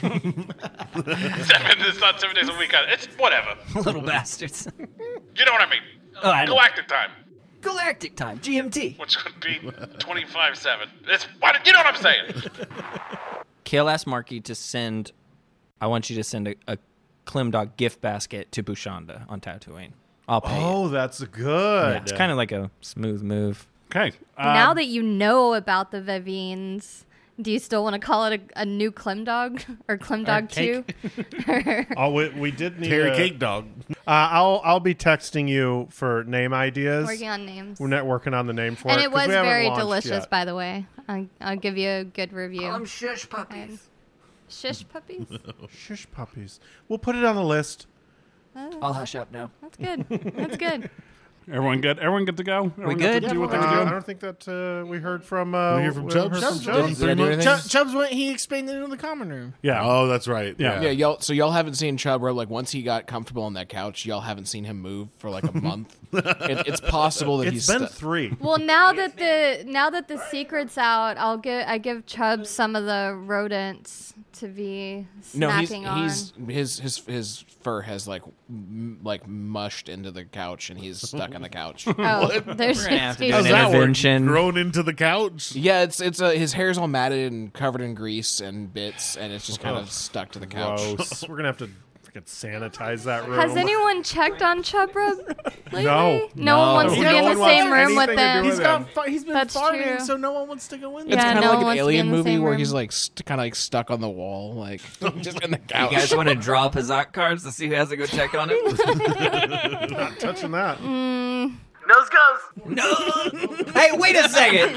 seven, it's not seven days a week. It's whatever. Little bastards. You know what I mean? Oh, I know. Galactic time. Galactic time. G M T. Which would be twenty-five seven. It's what? You know what I'm saying? Kale asked Marky to send. I want you to send a, a Klimdog gift basket to Bushanda on Tatooine. I'll pay. Oh, it. that's good. Yeah, it's kind of like a smooth move. Okay. now that you know about the Vivines, do you still want to call it a, a new Klimdog or Klimdog two? Oh, we, we did need Terry a, Cake Dog. Uh, I'll I'll be texting you for name ideas. Working on names. We're not working on the name for and it. it 'cause was we haven't very launched delicious, yet. by the way. I'll, I'll give you a good review. Um, shush puppies. Shish puppies? Shish puppies. We'll put it on the list. Oh, I'll hush up now. That's good. That's good. Everyone good? Everyone good to go? Everyone good? To do what they Uh, do? I don't think that uh, we heard from. Uh, We hear from Chubbs? heard Chubbs from did. Chubbs. Did I do anything? Chubb, Chubbs went. He explained it in the common room. Yeah. Oh, that's right. Yeah. Yeah. Yeah, y'all. So y'all haven't seen Chubb, bro. Like once he got comfortable on that couch, y'all haven't seen him move for like a month. it, it's possible that It's he's been stu- three. Well, now that the now that the secret's out, I'll give I give Chubb some of the rodents to be No, he's snacking on. he's his his his fur has like m- like mushed into the couch, and he's stuck on the couch. Oh, there's We're gonna have to do How's an that work? intervention. Grown into the couch? Yeah, it's it's uh, his hair's all matted and covered in grease and bits, and it's just kind of stuck to the couch. Gross. We're gonna have to freaking sanitize that room. Has anyone checked on Chubb Rub lately? No. No one wants to No be in one the wants same room with anything to do them. with He's them. got. Fa- he's been That's farting, true. so no one wants to go in It's there. Yeah, kind of no like one an wants to be alien in the movie same where room. he's like st- kind of like stuck on the wall, like just in the You couch. guys want to draw Pazak cards to see who has to go check on it? Not touching that. Mm, Nose goes. No. Hey, wait a second.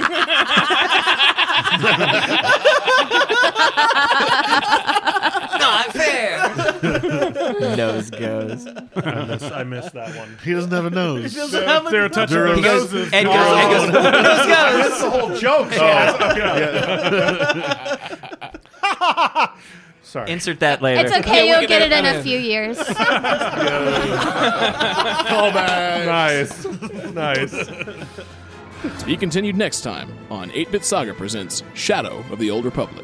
Not fair. Nose goes. I missed, I missed that one. He doesn't have a nose. They're, they're touching They're- their He goes, noses. Ed goes, Ed goes, nose goes. That's the whole joke. Oh. Sorry. Insert that later. it's okay. You'll get it in a few years. Callback. Nice. Nice. To be continued next time on eight-Bit Saga presents Shadow of the Old Republic.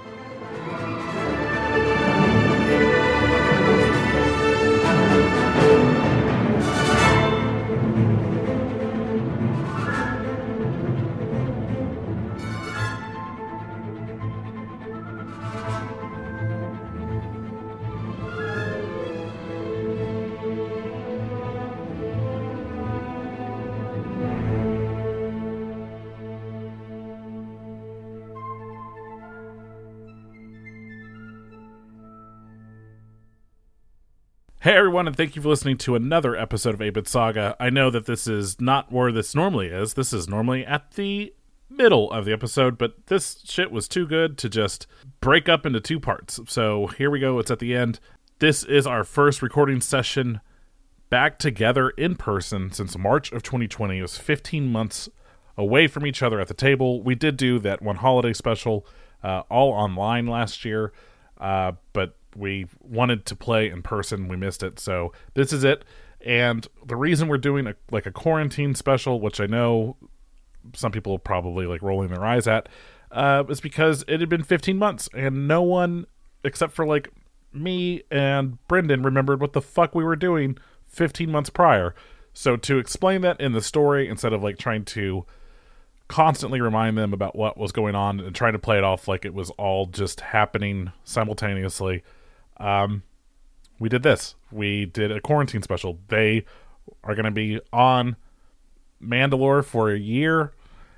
Hey everyone, and thank you for listening to another episode of eight-Bit Saga. I know that this is not where this normally is. This is normally at the middle of the episode, but this shit was too good to just break up into two parts. So here we go. It's at the end. This is our first recording session back together in person since March of twenty twenty. It was fifteen months away from each other at the table. We did do that one holiday special uh, all online last year, uh, but we wanted to play in person. We missed it, so this is it. And the reason we're doing a, like a quarantine special, which I know some people are probably like rolling their eyes at, uh, is because it had been fifteen months and no one except for like me and Brendan remembered what the fuck we were doing fifteen months prior. So to explain that in the story, instead of like trying to constantly remind them about what was going on and trying to play it off like it was all just happening simultaneously, um, we did this. We did a quarantine special. They are going to be on Mandalore for a year,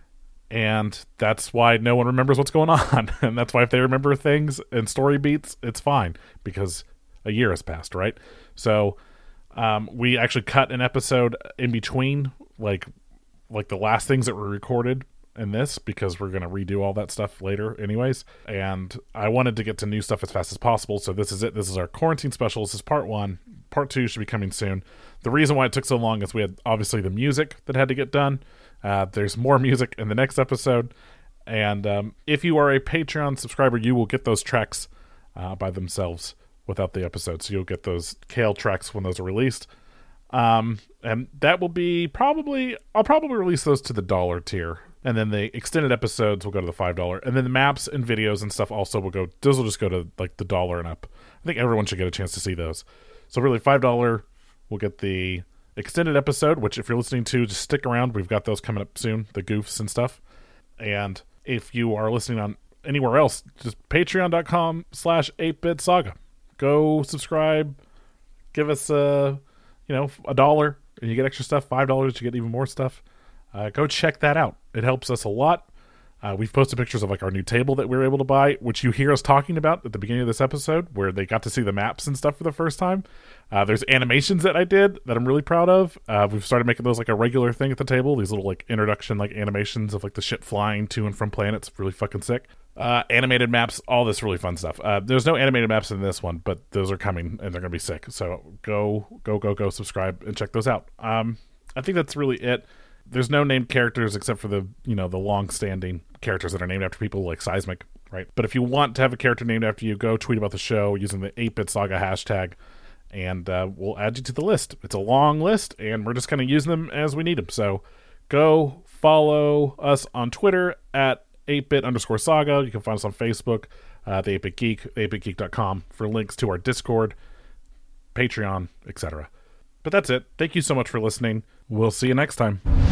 and that's why no one remembers what's going on. And that's why if they remember things and story beats, it's fine, because a year has passed, right? So um, we actually cut an episode in between, like like the last things that were recorded in this, because we're going to redo all that stuff later anyways. And I wanted to get to new stuff as fast as possible, so this is it. This is our quarantine special. This is part one. Part two should be coming soon. The reason why it took so long is we had obviously the music that had to get done. Uh, there's more music in the next episode. And um, if you are a Patreon subscriber, you will get those tracks uh, by themselves without the episode. So you'll get those Kale tracks when those are released. Um, and that will be probably, I'll probably release those to the dollar tier. And then the extended episodes will go to the five dollars. And then the maps and videos and stuff also will go, those will just go to like the dollar and up. I think everyone should get a chance to see those. So really five dollars will get the extended episode, which if you're listening to, just stick around. We've got those coming up soon, the goofs and stuff. And if you are listening on anywhere else, just patreon.com slash 8bit saga. Go subscribe, give us a, you know, a dollar and you get extra stuff. five dollars, you get even more stuff. Uh, go check that out. It helps us a lot. Uh, we've posted pictures of like our new table that we were able to buy, which you hear us talking about at the beginning of this episode, where they got to see the maps and stuff for the first time. Uh, there's animations that I did that I'm really proud of. Uh, we've started making those like a regular thing at the table. These little like introduction like animations of like the ship flying to and from planets. Really fucking sick. Uh, animated maps, all this really fun stuff. Uh, there's no animated maps in this one, but those are coming and they're gonna be sick. So go, go, go, go, subscribe and check those out. Um, I think that's really it. There's no named characters except for the, you know, the long-standing characters that are named after people like Seismic, right? But if you want to have a character named after you, go tweet about the show using the eight bit saga hashtag, and uh, we'll add you to the list. It's a long list, and we're just kind of using them as we need them. So go follow us on Twitter at eight bit underscore saga. You can find us on Facebook, uh, the eight bit geek, eight bit geek dot com for links to our Discord, Patreon, et cetera. But that's it. Thank you so much for listening. We'll see you next time.